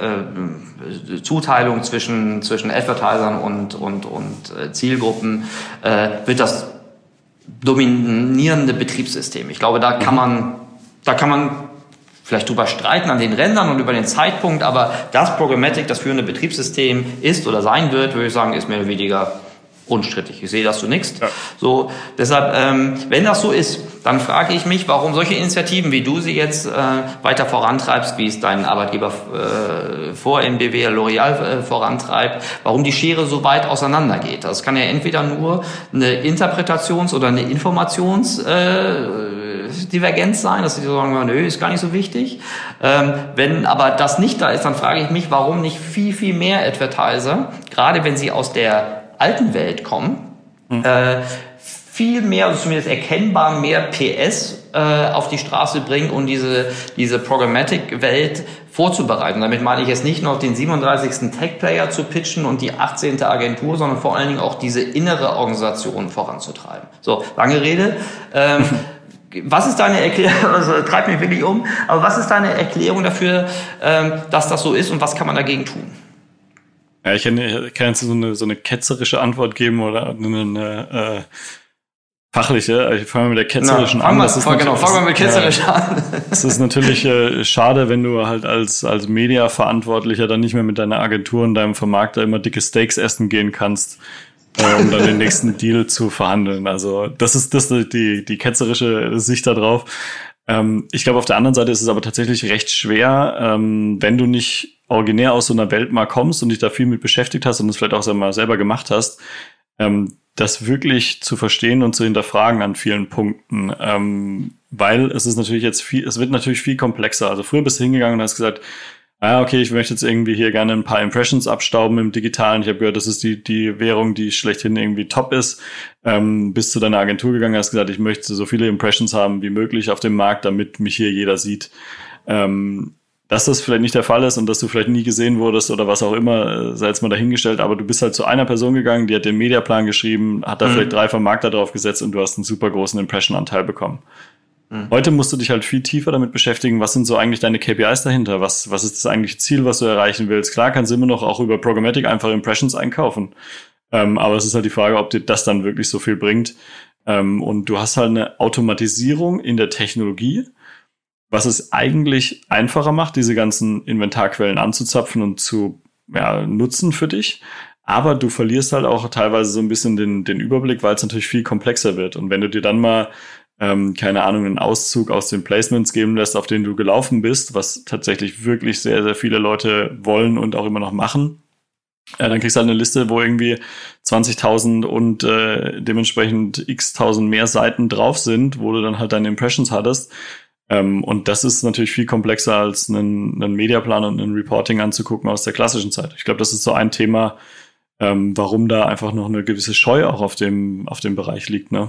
äh, Zuteilung zwischen zwischen Advertisern und und und äh, Zielgruppen äh, wird das dominierende Betriebssystem. Ich glaube, da kann man da kann man vielleicht drüber streiten an den Rändern und über den Zeitpunkt, aber das Programmatic, das führende Betriebssystem ist oder sein wird, würde ich sagen, ist mehr oder weniger unstrittig. Ich sehe das so nichts. Ja. So, deshalb, ähm, wenn das so ist, dann frage ich mich, warum solche Initiativen, wie du sie jetzt äh, weiter vorantreibst, wie es dein Arbeitgeber äh, vor M B W, L'Oréal äh, vorantreibt, warum die Schere so weit auseinander geht. Das kann ja entweder nur eine Interpretations- oder eine Informations- äh, Divergenz sein, dass sie sagen, nö, ist gar nicht so wichtig. Ähm, wenn aber das nicht da ist, dann frage ich mich, warum nicht viel, viel mehr Advertiser, gerade wenn sie aus der alten Welt kommen, mhm. äh, viel mehr, also zumindest erkennbar mehr P S äh, auf die Straße bringen, um diese, diese Programmatic-Welt vorzubereiten. Damit meine ich jetzt nicht nur den siebenunddreißigsten Tech-Player zu pitchen und die achtzehnte Agentur, sondern vor allen Dingen auch diese innere Organisation voranzutreiben. So, lange Rede. Ähm, Was ist deine Erklärung, also treibt mich wirklich um, aber was ist deine Erklärung dafür, ähm, dass das so ist und was kann man dagegen tun? Ja, ich kann, ich kann jetzt so eine, so eine ketzerische Antwort geben oder eine, eine äh, fachliche. Ich fange mal mit der ketzerischen Na, an. Mal, das ist genau, fangen wir mit ketzerisch äh, an. Es ist natürlich äh, schade, wenn du halt als, als Media-Verantwortlicher dann nicht mehr mit deiner Agentur und deinem Vermarkter immer dicke Steaks essen gehen kannst, äh, um dann den nächsten Deal zu verhandeln. Also das ist das die, die ketzerische Sicht da drauf. Ähm, ich glaube, auf der anderen Seite ist es aber tatsächlich recht schwer, ähm, wenn du nicht originär aus so einer Welt mal kommst und dich da viel mit beschäftigt hast und es vielleicht auch mal selber gemacht hast, ähm, das wirklich zu verstehen und zu hinterfragen an vielen Punkten, ähm, weil es ist natürlich jetzt viel, es wird natürlich viel komplexer. Also früher bist du hingegangen und hast gesagt, ah, okay, ich möchte jetzt irgendwie hier gerne ein paar Impressions abstauben im Digitalen. Ich habe gehört, das ist die die Währung, die schlechthin irgendwie top ist. Ähm, bist zu deiner Agentur gegangen, hast gesagt, ich möchte so viele Impressions haben wie möglich auf dem Markt, damit mich hier jeder sieht. Ähm, dass das vielleicht nicht der Fall ist und dass du vielleicht nie gesehen wurdest oder was auch immer, sei jetzt mal dahingestellt, aber du bist halt zu einer Person gegangen, die hat den Mediaplan geschrieben, hat da mhm. vielleicht drei Vermarkter drauf gesetzt und du hast einen super großen Impression-Anteil bekommen. Mhm. Heute musst du dich halt viel tiefer damit beschäftigen, was sind so eigentlich deine K P Is dahinter, was, was ist das eigentliche Ziel, was du erreichen willst. Klar kannst du immer noch auch über Programmatic einfach Impressions einkaufen, ähm, aber es ist halt die Frage, ob dir das dann wirklich so viel bringt. Ähm, und du hast halt eine Automatisierung in der Technologie, was es eigentlich einfacher macht, diese ganzen Inventarquellen anzuzapfen und zu ja, nutzen für dich. Aber du verlierst halt auch teilweise so ein bisschen den, den Überblick, weil es natürlich viel komplexer wird. Und wenn du dir dann mal, ähm, keine Ahnung, einen Auszug aus den Placements geben lässt, auf denen du gelaufen bist, was tatsächlich wirklich sehr, sehr viele Leute wollen und auch immer noch machen, äh, dann kriegst du halt eine Liste, wo irgendwie zwanzigtausend und äh, dementsprechend x tausend mehr Seiten drauf sind, wo du dann halt deine Impressions hattest. Ähm, und das ist natürlich viel komplexer als einen, einen Mediaplan und ein Reporting anzugucken aus der klassischen Zeit. Ich glaube, das ist so ein Thema, ähm, warum da einfach noch eine gewisse Scheu auch auf dem, auf dem Bereich liegt, ne?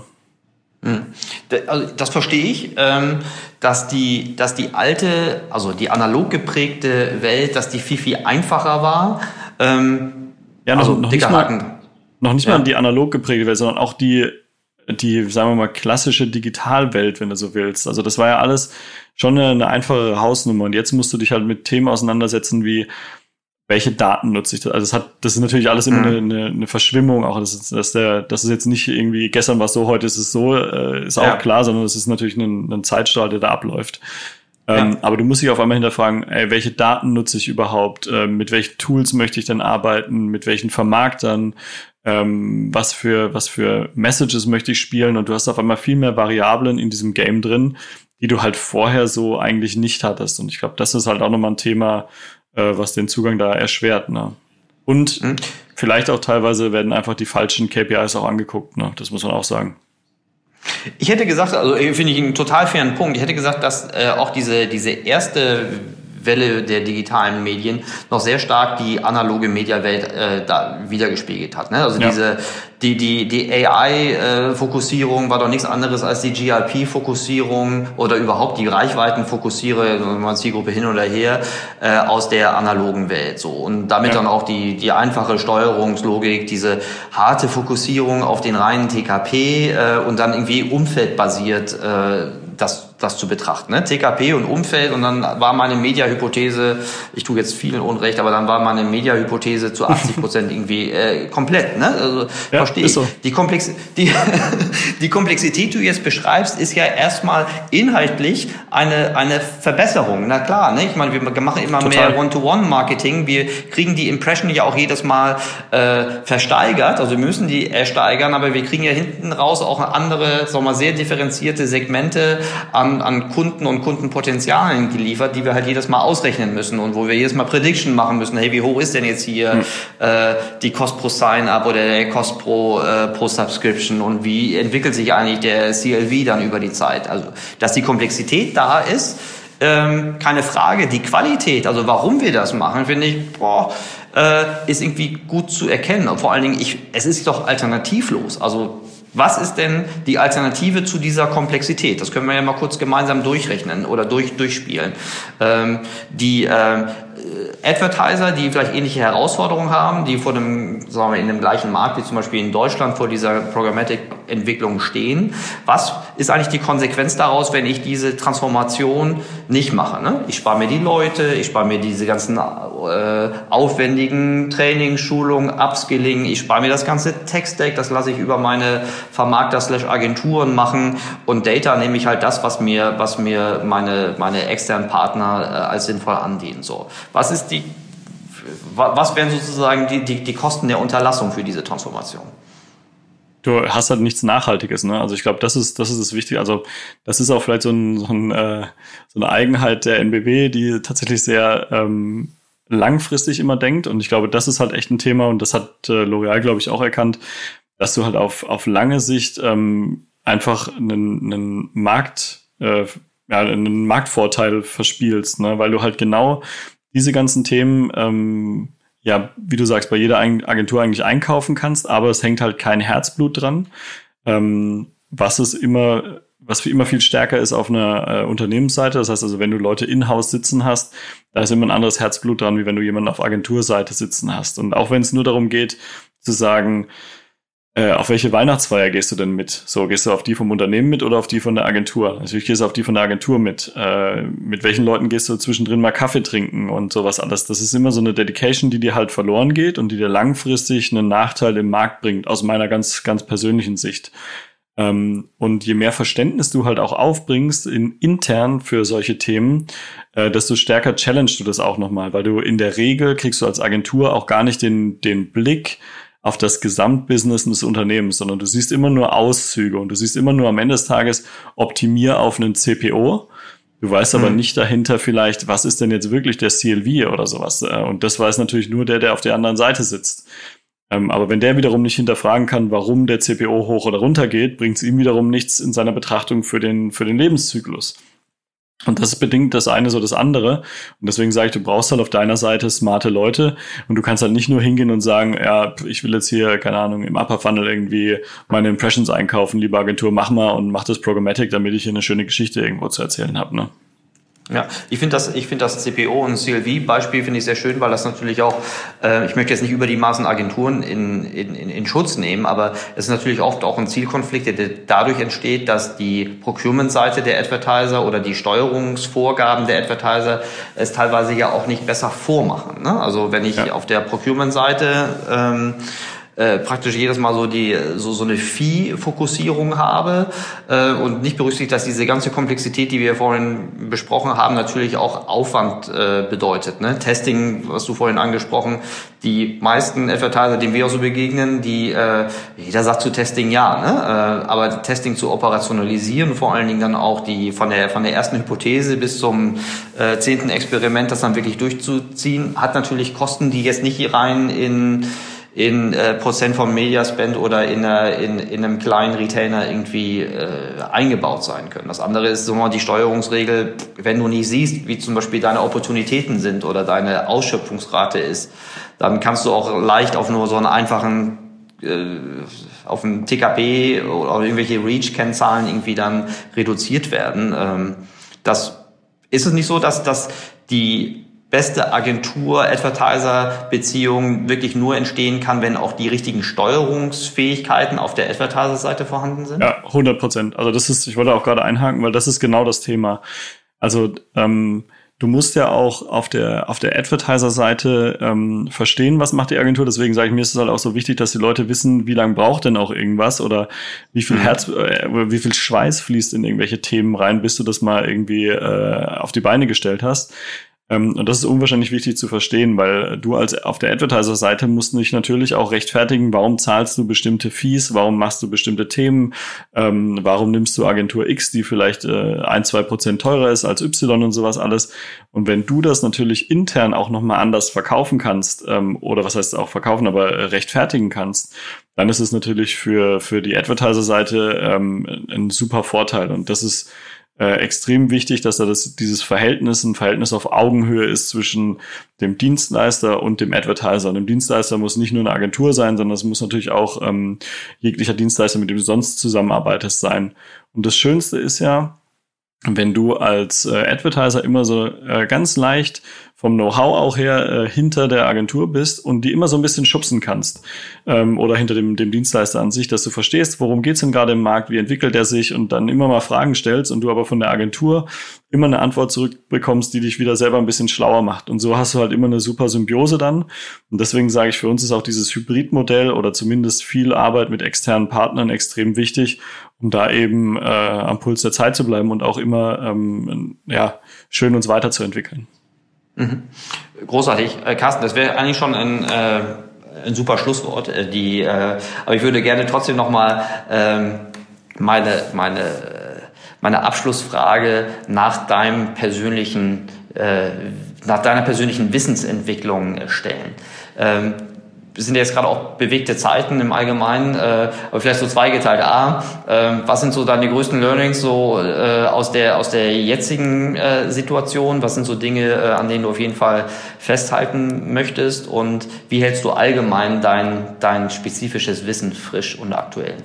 Also das verstehe ich, ähm, dass die, dass die alte, also die analog geprägte Welt, dass die viel, viel einfacher war. Ähm, ja, noch, also noch nicht mal, noch nicht ja. mal die analog geprägte Welt, sondern auch die, die, sagen wir mal, klassische Digitalwelt, wenn du so willst. Also das war ja alles schon eine, eine einfache Hausnummer. Und jetzt musst du dich halt mit Themen auseinandersetzen wie, welche Daten nutze ich? Das? Also es hat, das ist natürlich alles immer mhm. eine, eine Verschwimmung. Auch das ist, dass der, das ist jetzt nicht irgendwie gestern war es so, heute ist es so, äh, ist auch ja. klar, sondern es ist natürlich ein, ein Zeitstrahl, der da abläuft. Ja. Ähm, aber du musst dich auf einmal hinterfragen, ey, welche Daten nutze ich überhaupt? Äh, mit welchen Tools möchte ich denn arbeiten? Mit welchen Vermarktern? Ähm, was für, was für Messages möchte ich spielen? Und du hast auf einmal viel mehr Variablen in diesem Game drin, die du halt vorher so eigentlich nicht hattest. Und ich glaube, das ist halt auch nochmal ein Thema, was den Zugang da erschwert, ne? Und mhm. vielleicht auch teilweise werden einfach die falschen K P Is auch angeguckt, ne? Das muss man auch sagen. Ich hätte gesagt, also finde ich einen total fairen Punkt. Ich hätte gesagt, dass äh, auch diese diese erste Welle der digitalen Medien noch sehr stark die analoge Mediawelt äh, da wiedergespiegelt hat. Ne? Also ja. diese die die die A I-Fokussierung äh, war doch nichts anderes als die G R P-Fokussierung oder überhaupt die Reichweiten-Fokussierung, Zielgruppe hin oder her, äh, aus der analogen Welt. So und damit ja. dann auch die die einfache Steuerungslogik, diese harte Fokussierung auf den reinen T K P äh, und dann irgendwie umfeldbasiert äh, das das zu betrachten, ne? T K P und Umfeld und dann war meine Media-Hypothese, ich tue jetzt vielen Unrecht, aber dann war meine Media-Hypothese zu achtzig Prozent irgendwie äh, komplett, ne? Also ja, verstehe ich. So. Die, Komplex die, die Komplexität, die du jetzt beschreibst, ist ja erstmal inhaltlich eine eine Verbesserung. Na klar, ne? Ich meine, wir machen immer Total. mehr One-to-One-Marketing, wir kriegen die Impression ja auch jedes Mal äh, versteigert, also wir müssen die ersteigern, aber wir kriegen ja hinten raus auch andere, sagen wir mal, sehr differenzierte Segmente an an Kunden und Kundenpotenzialen geliefert, die wir halt jedes Mal ausrechnen müssen und wo wir jedes Mal Prediction machen müssen. Hey, wie hoch ist denn jetzt hier mhm. äh, die Cost pro Sign-up oder der Cost pro äh, pro Subscription und wie entwickelt sich eigentlich der C L V dann über die Zeit? Also, dass die Komplexität da ist, ähm, keine Frage. Die Qualität, also warum wir das machen, finde ich, boah, äh, ist irgendwie gut zu erkennen. Und vor allen Dingen, ich, es ist doch alternativlos. Also was ist denn die Alternative zu dieser Komplexität? Das können wir ja mal kurz gemeinsam durchrechnen oder durch, durchspielen. Ähm, die äh, Advertiser, die vielleicht ähnliche Herausforderungen haben, die vor dem, sagen wir, in dem gleichen Markt wie zum Beispiel in Deutschland vor dieser Programmatic-Entwicklung stehen. Was ist eigentlich die Konsequenz daraus, wenn ich diese Transformation nicht mache? Ne? Ich spare mir die Leute, ich spare mir diese ganzen äh, aufwendigen Training, Schulungen, Upskilling, ich spare mir das ganze Tech-Stack, das lasse ich über meine Vermarkter slash Agenturen machen und Data nehme ich halt das, was mir, was mir meine, meine externen Partner äh, als sinnvoll andienen. So. Was ist die, was wären sozusagen die, die, die Kosten der Unterlassung für diese Transformation? Du hast halt nichts Nachhaltiges, ne? Also ich glaube, das ist das ist das Wichtige. Also das ist auch vielleicht so, ein, so, ein, äh, so eine Eigenheit der N B W, die tatsächlich sehr ähm, langfristig immer denkt. Und ich glaube, das ist halt echt ein Thema. Und das hat äh, L'Oréal, glaube ich, auch erkannt, dass du halt auf auf lange Sicht ähm, einfach einen, einen Markt äh, ja, einen Marktvorteil verspielst, ne? Weil du halt genau diese ganzen Themen ähm, ja, wie du sagst, bei jeder Agentur eigentlich einkaufen kannst, aber es hängt halt kein Herzblut dran, ähm, was es immer, was für immer viel stärker ist auf einer äh, Unternehmensseite. Das heißt also, wenn du Leute in-house sitzen hast, da ist immer ein anderes Herzblut dran, wie wenn du jemanden auf Agenturseite sitzen hast. Und auch wenn es nur darum geht, zu sagen, äh, auf welche Weihnachtsfeier gehst du denn mit? So, gehst du auf die vom Unternehmen mit oder auf die von der Agentur? Natürlich gehst du auf die von der Agentur mit. Äh, mit welchen Leuten gehst du zwischendrin mal Kaffee trinken und sowas alles? Das ist immer so eine Dedication, die dir halt verloren geht und die dir langfristig einen Nachteil im Markt bringt, aus meiner ganz, ganz persönlichen Sicht. Ähm, und je mehr Verständnis du halt auch aufbringst in, intern für solche Themen, äh, desto stärker challengest du das auch nochmal, weil du in der Regel kriegst du als Agentur auch gar nicht den, den Blick auf das Gesamtbusiness des Unternehmens, sondern du siehst immer nur Auszüge und du siehst immer nur am Ende des Tages optimier auf einen C P O. Du weißt aber mhm. nicht dahinter vielleicht, was ist denn jetzt wirklich der C L V oder sowas. Und das weiß natürlich nur der, der auf der anderen Seite sitzt. Aber wenn der wiederum nicht hinterfragen kann, warum der C P O hoch oder runter geht, bringt es ihm wiederum nichts in seiner Betrachtung für den, für den Lebenszyklus. Und das bedingt das eine so das andere. Und deswegen sage ich, du brauchst halt auf deiner Seite smarte Leute. Und du kannst halt nicht nur hingehen und sagen, ja, ich will jetzt hier, keine Ahnung, im Upper Funnel irgendwie meine Impressions einkaufen, liebe Agentur, mach mal und mach das Programmatic, damit ich hier eine schöne Geschichte irgendwo zu erzählen habe, ne? Ja, ich finde das, ich finde das C P O und C L V-Beispiel finde ich sehr schön, weil das natürlich auch, äh, ich möchte jetzt nicht über die Maßen Agenturen in, in, in Schutz nehmen, aber es ist natürlich oft auch ein Zielkonflikt, der dadurch entsteht, dass die Procurement-Seite der Advertiser oder die Steuerungsvorgaben der Advertiser es teilweise ja auch nicht besser vormachen, ne? Also wenn ich ja. auf der Procurement-Seite ähm, Äh, praktisch jedes Mal so die so so eine Fee-Fokussierung habe äh, und nicht berücksichtigt, dass diese ganze Komplexität, die wir vorhin besprochen haben, natürlich auch Aufwand äh, bedeutet. Ne? Testing, was du vorhin angesprochen, die meisten Advertiser, denen wir auch so begegnen, die äh, jeder sagt zu Testing ja, ne? äh, aber Testing zu operationalisieren, vor allen Dingen dann auch die von der von der ersten Hypothese bis zum äh, zehnten Experiment, das dann wirklich durchzuziehen, hat natürlich Kosten, die jetzt nicht rein in in äh, Prozent vom Mediaspend oder in, einer, in, in einem kleinen Retainer irgendwie äh, eingebaut sein können. Das andere ist so mal die Steuerungsregel, wenn du nicht siehst, wie zum Beispiel deine Opportunitäten sind oder deine Ausschöpfungsrate ist, dann kannst du auch leicht auf nur so einen einfachen äh, auf einen T K P oder irgendwelche Reach-Kennzahlen irgendwie dann reduziert werden. Ähm, das ist es nicht so, dass, dass die beste Agentur-Advertiser-Beziehung wirklich nur entstehen kann, wenn auch die richtigen Steuerungsfähigkeiten auf der Advertiser-Seite vorhanden sind? Ja, hundert Prozent. Also das ist, ich wollte auch gerade einhaken, weil das ist genau das Thema. Also ähm, du musst ja auch auf der auf der Advertiser-Seite ähm, verstehen, was macht die Agentur. Deswegen sage ich, mir ist es halt auch so wichtig, dass die Leute wissen, wie lange braucht denn auch irgendwas oder wie viel mhm. Herz äh, oder wie viel Schweiß fließt in irgendwelche Themen rein, bis du das mal irgendwie äh, auf die Beine gestellt hast. Und das ist unwahrscheinlich wichtig zu verstehen, weil du als auf der Advertiser-Seite musst dich natürlich auch rechtfertigen, warum zahlst du bestimmte Fees, warum machst du bestimmte Themen, ähm, warum nimmst du Agentur X, die vielleicht äh, ein, zwei Prozent teurer ist als Y und sowas alles. Und wenn du das natürlich intern auch nochmal anders verkaufen kannst, ähm, oder was heißt auch verkaufen, aber äh, rechtfertigen kannst, dann ist es natürlich für für die Advertiser-Seite ähm, ein super Vorteil. Und das ist Äh, extrem wichtig, dass da das, dieses Verhältnis, ein Verhältnis auf Augenhöhe ist zwischen dem Dienstleister und dem Advertiser. Und dem Dienstleister muss nicht nur eine Agentur sein, sondern es muss natürlich auch ähm, jeglicher Dienstleister, mit dem du sonst zusammenarbeitest, sein. Und das Schönste ist ja, wenn du als äh, Advertiser immer so äh, ganz leicht vom Know-how auch her äh, hinter der Agentur bist und die immer so ein bisschen schubsen kannst ähm, oder hinter dem, dem Dienstleister an sich, dass du verstehst, worum geht's denn gerade im Markt, wie entwickelt er sich und dann immer mal Fragen stellst und du aber von der Agentur immer eine Antwort zurückbekommst, die dich wieder selber ein bisschen schlauer macht. Und so hast du halt immer eine super Symbiose dann. Und deswegen sage ich, für uns ist auch dieses Hybridmodell oder zumindest viel Arbeit mit externen Partnern extrem wichtig, um da eben äh, am Puls der Zeit zu bleiben und auch immer ähm, ja, schön uns weiterzuentwickeln. Mhm. Großartig. Äh, Carsten, das wäre eigentlich schon ein, äh, ein super Schlusswort. Äh, die, äh, aber ich würde gerne trotzdem nochmal ähm, meine, meine, meine Abschlussfrage nach deinem persönlichen, äh, nach deiner persönlichen Wissensentwicklung stellen. Ähm, Wir sind jetzt gerade auch bewegte Zeiten im Allgemeinen, äh, aber vielleicht so zweigeteilt. A, äh, was sind so deine größten Learnings so äh, aus der aus der jetzigen äh, Situation? Was sind so Dinge, äh, an denen du auf jeden Fall festhalten möchtest? Und wie hältst du allgemein dein dein spezifisches Wissen frisch und aktuell?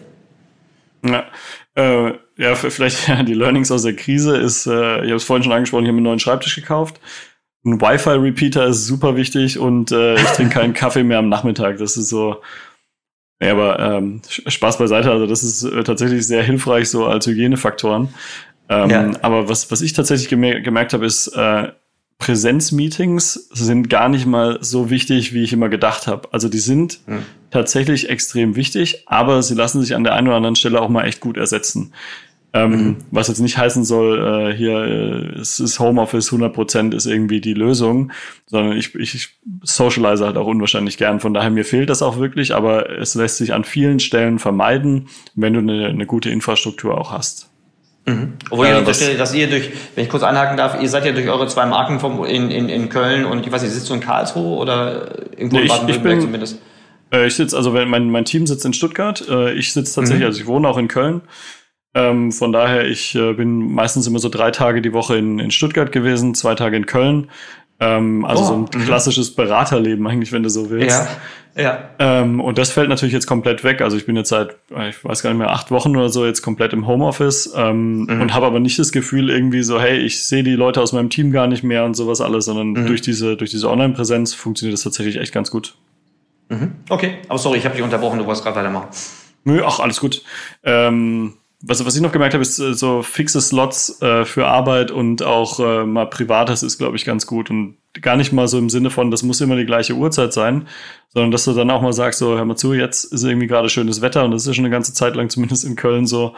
Ja, äh, ja vielleicht ja, die Learnings aus der Krise ist, äh, ich habe es vorhin schon angesprochen, ich habe mir einen neuen Schreibtisch gekauft. Ein Wi-Fi-Repeater ist super wichtig und äh, ich trinke keinen Kaffee mehr am Nachmittag. Das ist so, ja, aber ähm, Spaß beiseite. Also das ist äh, tatsächlich sehr hilfreich so als Hygienefaktoren. Ähm, ja. Aber was was ich tatsächlich gemer- gemerkt habe, ist äh, Präsenzmeetings sind gar nicht mal so wichtig, wie ich immer gedacht habe. Also die sind, hm. tatsächlich extrem wichtig, aber sie lassen sich an der einen oder anderen Stelle auch mal echt gut ersetzen. Ähm, mhm. Was jetzt nicht heißen soll, äh, hier äh, es ist Homeoffice hundert Prozent ist irgendwie die Lösung, sondern ich, ich, ich socialize halt auch unwahrscheinlich gern. Von daher, mir fehlt das auch wirklich, aber es lässt sich an vielen Stellen vermeiden, wenn du eine, eine gute Infrastruktur auch hast. Mhm. Obwohl ich äh, unterstelle, dass ihr durch, wenn ich kurz einhaken darf, ihr seid ja durch eure zwei Marken vom, in, in, in Köln und ich weiß nicht, sitzt du in Karlsruhe oder irgendwo nee, in Baden-Württemberg zumindest? Äh, ich sitze, also wenn mein, mein Team sitzt in Stuttgart, äh, ich sitze tatsächlich, mhm. also ich wohne auch in Köln. Ähm, von daher, ich äh, bin meistens immer so drei Tage die Woche in, in Stuttgart gewesen, zwei Tage in Köln. Ähm, also oh, so ein mh. klassisches Beraterleben eigentlich, wenn du so willst. Ja, ja. Ähm, und das fällt natürlich jetzt komplett weg. Also ich bin jetzt seit, ich weiß gar nicht mehr, acht Wochen oder so jetzt komplett im Homeoffice ähm, mhm. und habe aber nicht das Gefühl irgendwie so, hey, ich sehe die Leute aus meinem Team gar nicht mehr und sowas alles, sondern mhm. durch diese durch diese Online-Präsenz funktioniert das tatsächlich echt ganz gut. Mhm. Okay, aber sorry, ich habe dich unterbrochen, du wolltest gerade weitermachen. Nö, ach, alles gut. Ähm, Was, was ich noch gemerkt habe, ist äh, so fixe Slots äh, für Arbeit und auch äh, mal Privates ist, glaube ich, ganz gut. Und gar nicht mal so im Sinne von, das muss immer die gleiche Uhrzeit sein, sondern dass du dann auch mal sagst, so, hör mal zu, jetzt ist irgendwie gerade schönes Wetter und das ist ja schon eine ganze Zeit lang, zumindest in Köln so.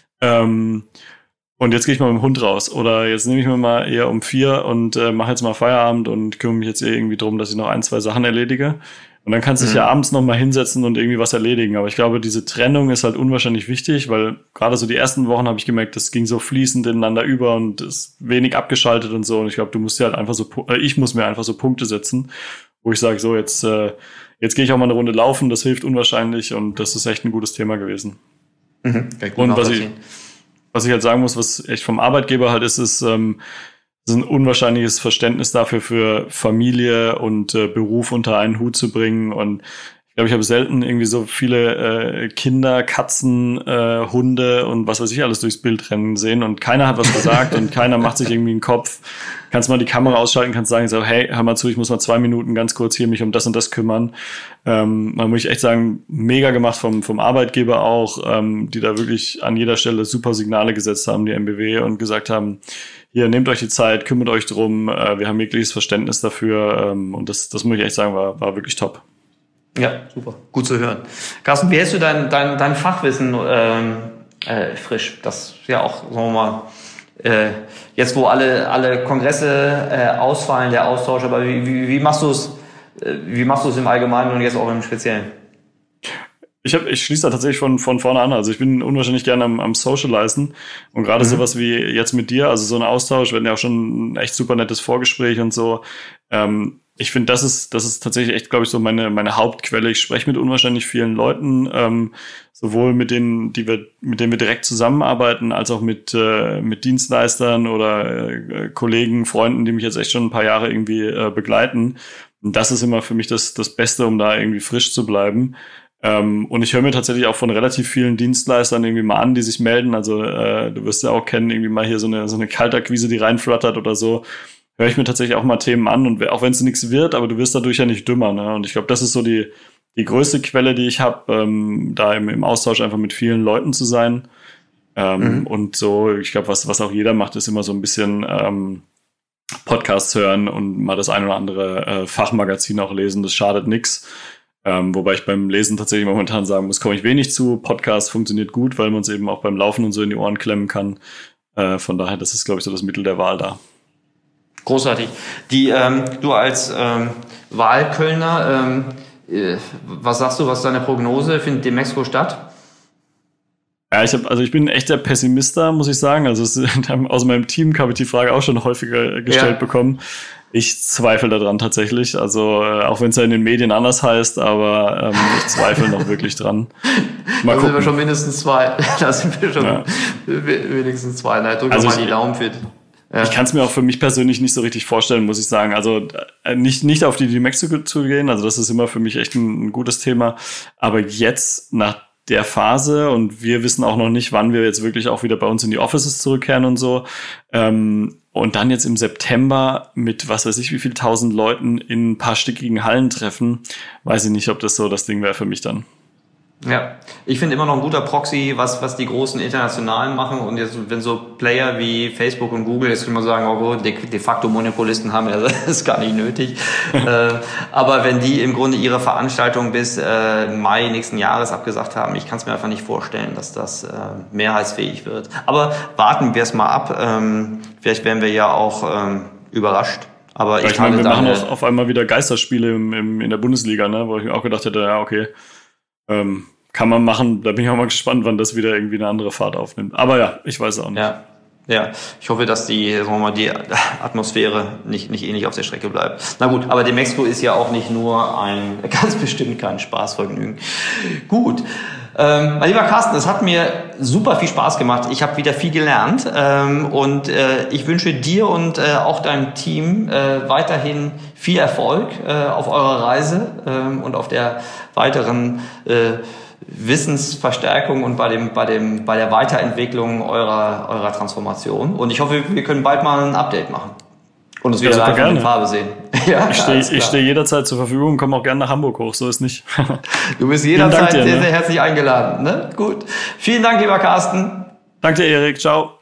Ähm, und jetzt gehe ich mal mit dem Hund raus. Oder jetzt nehme ich mir mal eher um vier und äh, mache jetzt mal Feierabend und kümmere mich jetzt eh irgendwie drum, dass ich noch ein, zwei Sachen erledige. Und dann kannst du dich mhm. ja abends noch mal hinsetzen und irgendwie was erledigen. Aber ich glaube, diese Trennung ist halt unwahrscheinlich wichtig, weil gerade so die ersten Wochen habe ich gemerkt, das ging so fließend ineinander über und ist wenig abgeschaltet und so. Und ich glaube, du musst dir halt einfach so, äh, ich muss mir einfach so Punkte setzen, wo ich sage, so jetzt, äh, jetzt gehe ich auch mal eine Runde laufen, das hilft unwahrscheinlich und das ist echt ein gutes Thema gewesen. Mhm. Und was ich, was ich halt sagen muss, was echt vom Arbeitgeber halt ist, ist, ähm, Das ist ein unwahrscheinliches Verständnis dafür, für Familie und äh, Beruf unter einen Hut zu bringen. Und ich glaube, ich habe selten irgendwie so viele äh, Kinder, Katzen, äh, Hunde und was weiß ich alles durchs Bild rennen sehen. Und keiner hat was gesagt und keiner macht sich irgendwie einen Kopf. Kannst mal die Kamera ausschalten, kannst sagen, so, hey, hör mal zu, ich muss mal zwei Minuten ganz kurz hier mich um das und das kümmern. Ähm, man muss ich echt sagen, mega gemacht vom vom Arbeitgeber auch, ähm, die da wirklich an jeder Stelle super Signale gesetzt haben, die M B W, und gesagt haben, hier, nehmt euch die Zeit, kümmert euch drum, äh, wir haben jegliches Verständnis dafür, ähm, und das, das muss ich echt sagen, war, war wirklich top. Ja, super, gut zu hören. Carsten, wie hältst du dein, dein, dein Fachwissen ähm, äh, frisch? Das ist ja auch, sagen wir mal, äh, jetzt wo alle, alle Kongresse äh, ausfallen, der Austausch, aber wie, wie, wie machst du es, äh, wie machst du es im Allgemeinen und jetzt auch im Speziellen? Ich, hab, ich schließe da tatsächlich von, von vorne an. Also ich bin unwahrscheinlich gerne am, am Socialisen. Und gerade mhm. sowas wie jetzt mit dir, also so ein Austausch, wir hatten ja auch schon ein echt super nettes Vorgespräch und so. Ähm, ich finde, das ist das ist tatsächlich echt, glaube ich, so meine meine Hauptquelle. Ich spreche mit unwahrscheinlich vielen Leuten, ähm, sowohl mit denen, die wir mit denen wir direkt zusammenarbeiten, als auch mit äh, mit Dienstleistern oder äh, Kollegen, Freunden, die mich jetzt echt schon ein paar Jahre irgendwie äh, begleiten. Und das ist immer für mich das das Beste, um da irgendwie frisch zu bleiben. Ähm, und ich höre mir tatsächlich auch von relativ vielen Dienstleistern irgendwie mal an, die sich melden. Also äh, du wirst ja auch kennen, irgendwie mal hier so eine so eine Kaltakquise, die reinflattert oder so. Höre ich mir tatsächlich auch mal Themen an, und auch wenn es nichts wird, aber du wirst dadurch ja nicht dümmer. Ne? Und ich glaube, das ist so die die größte Quelle, die ich habe, ähm, da im, im Austausch einfach mit vielen Leuten zu sein. Ähm, mhm. Und so, ich glaube, was was auch jeder macht, ist immer so ein bisschen ähm, Podcasts hören und mal das ein oder andere äh, Fachmagazin auch lesen. Das schadet nix. Ähm, wobei ich beim Lesen tatsächlich momentan sagen muss, komme ich wenig zu. Podcast funktioniert gut, weil man es eben auch beim Laufen und so in die Ohren klemmen kann. Äh, von daher, das ist, glaube ich, so das Mittel der Wahl da. Großartig. Die, ähm, du als ähm, Wahlkölner, ähm, äh, was sagst du, was ist deine Prognose? Findet die Mexiko statt? Ja, ich habe, also ich bin ein echter Pessimist da, muss ich sagen. Also es, aus meinem Team habe ich die Frage auch schon häufiger gestellt ja. bekommen. Ich zweifle daran tatsächlich. Also äh, auch wenn es ja in den Medien anders heißt, aber ähm, ich zweifle noch wirklich dran. Mal da sind wir schon mindestens zwei. Da sind wir schon ja. wenigstens zwei. Na, drück also mal die Daumen fit. Ja. Ich kann es mir auch für mich persönlich nicht so richtig vorstellen, muss ich sagen. Also äh, nicht nicht auf die, die Mexiko zu gehen. Also das ist immer für mich echt ein, ein gutes Thema. Aber jetzt nach der Phase, und wir wissen auch noch nicht, wann wir jetzt wirklich auch wieder bei uns in die Offices zurückkehren und so. Ähm, und dann jetzt im September mit was weiß ich wie viel tausend Leuten in ein paar stickigen Hallen treffen, weiß ich nicht, ob das so das Ding wäre für mich dann. Ja, ich finde immer noch ein guter Proxy, was was die großen Internationalen machen. Und jetzt, wenn so Player wie Facebook und Google, jetzt kann man sagen, oh, de, de facto Monopolisten haben, das ist gar nicht nötig. äh, aber wenn die im Grunde ihre Veranstaltung bis äh, Mai nächsten Jahres abgesagt haben, ich kann es mir einfach nicht vorstellen, dass das äh, mehrheitsfähig wird. Aber warten wir es mal ab. Ähm, vielleicht werden wir ja auch ähm, überrascht. Aber ich, ich meine, wir machen auch auf einmal wieder Geisterspiele im, im, in der Bundesliga, ne, wo ich mir auch gedacht hätte, ja, okay, ähm, kann man machen. Da bin ich auch mal gespannt, wann das wieder irgendwie eine andere Fahrt aufnimmt. Aber ja, ich weiß auch nicht. Ja, ja. Ich hoffe, dass die, sagen wir mal, die Atmosphäre nicht, nicht ähnlich auf der Strecke bleibt. Na gut, aber die Mexiko ist ja auch nicht nur ein, ganz bestimmt kein Spaßvergnügen. Gut. Ähm, mein lieber Carsten, es hat mir super viel Spaß gemacht. Ich habe wieder viel gelernt ähm, und äh, ich wünsche dir und äh, auch deinem Team äh, weiterhin viel Erfolg äh, auf eurer Reise ähm, und auf der weiteren äh, Wissensverstärkung und bei dem bei dem bei der Weiterentwicklung eurer eurer Transformation. Und ich hoffe, wir können bald mal ein Update machen und uns wieder ja, live in Farbe sehen. Ja, ich stehe ich steh jederzeit zur Verfügung und komme auch gerne nach Hamburg hoch, so ist nicht. Du bist jederzeit dir, sehr, ne? sehr herzlich eingeladen. Ne? Gut. Vielen Dank, lieber Carsten. Danke dir, Erik. Ciao.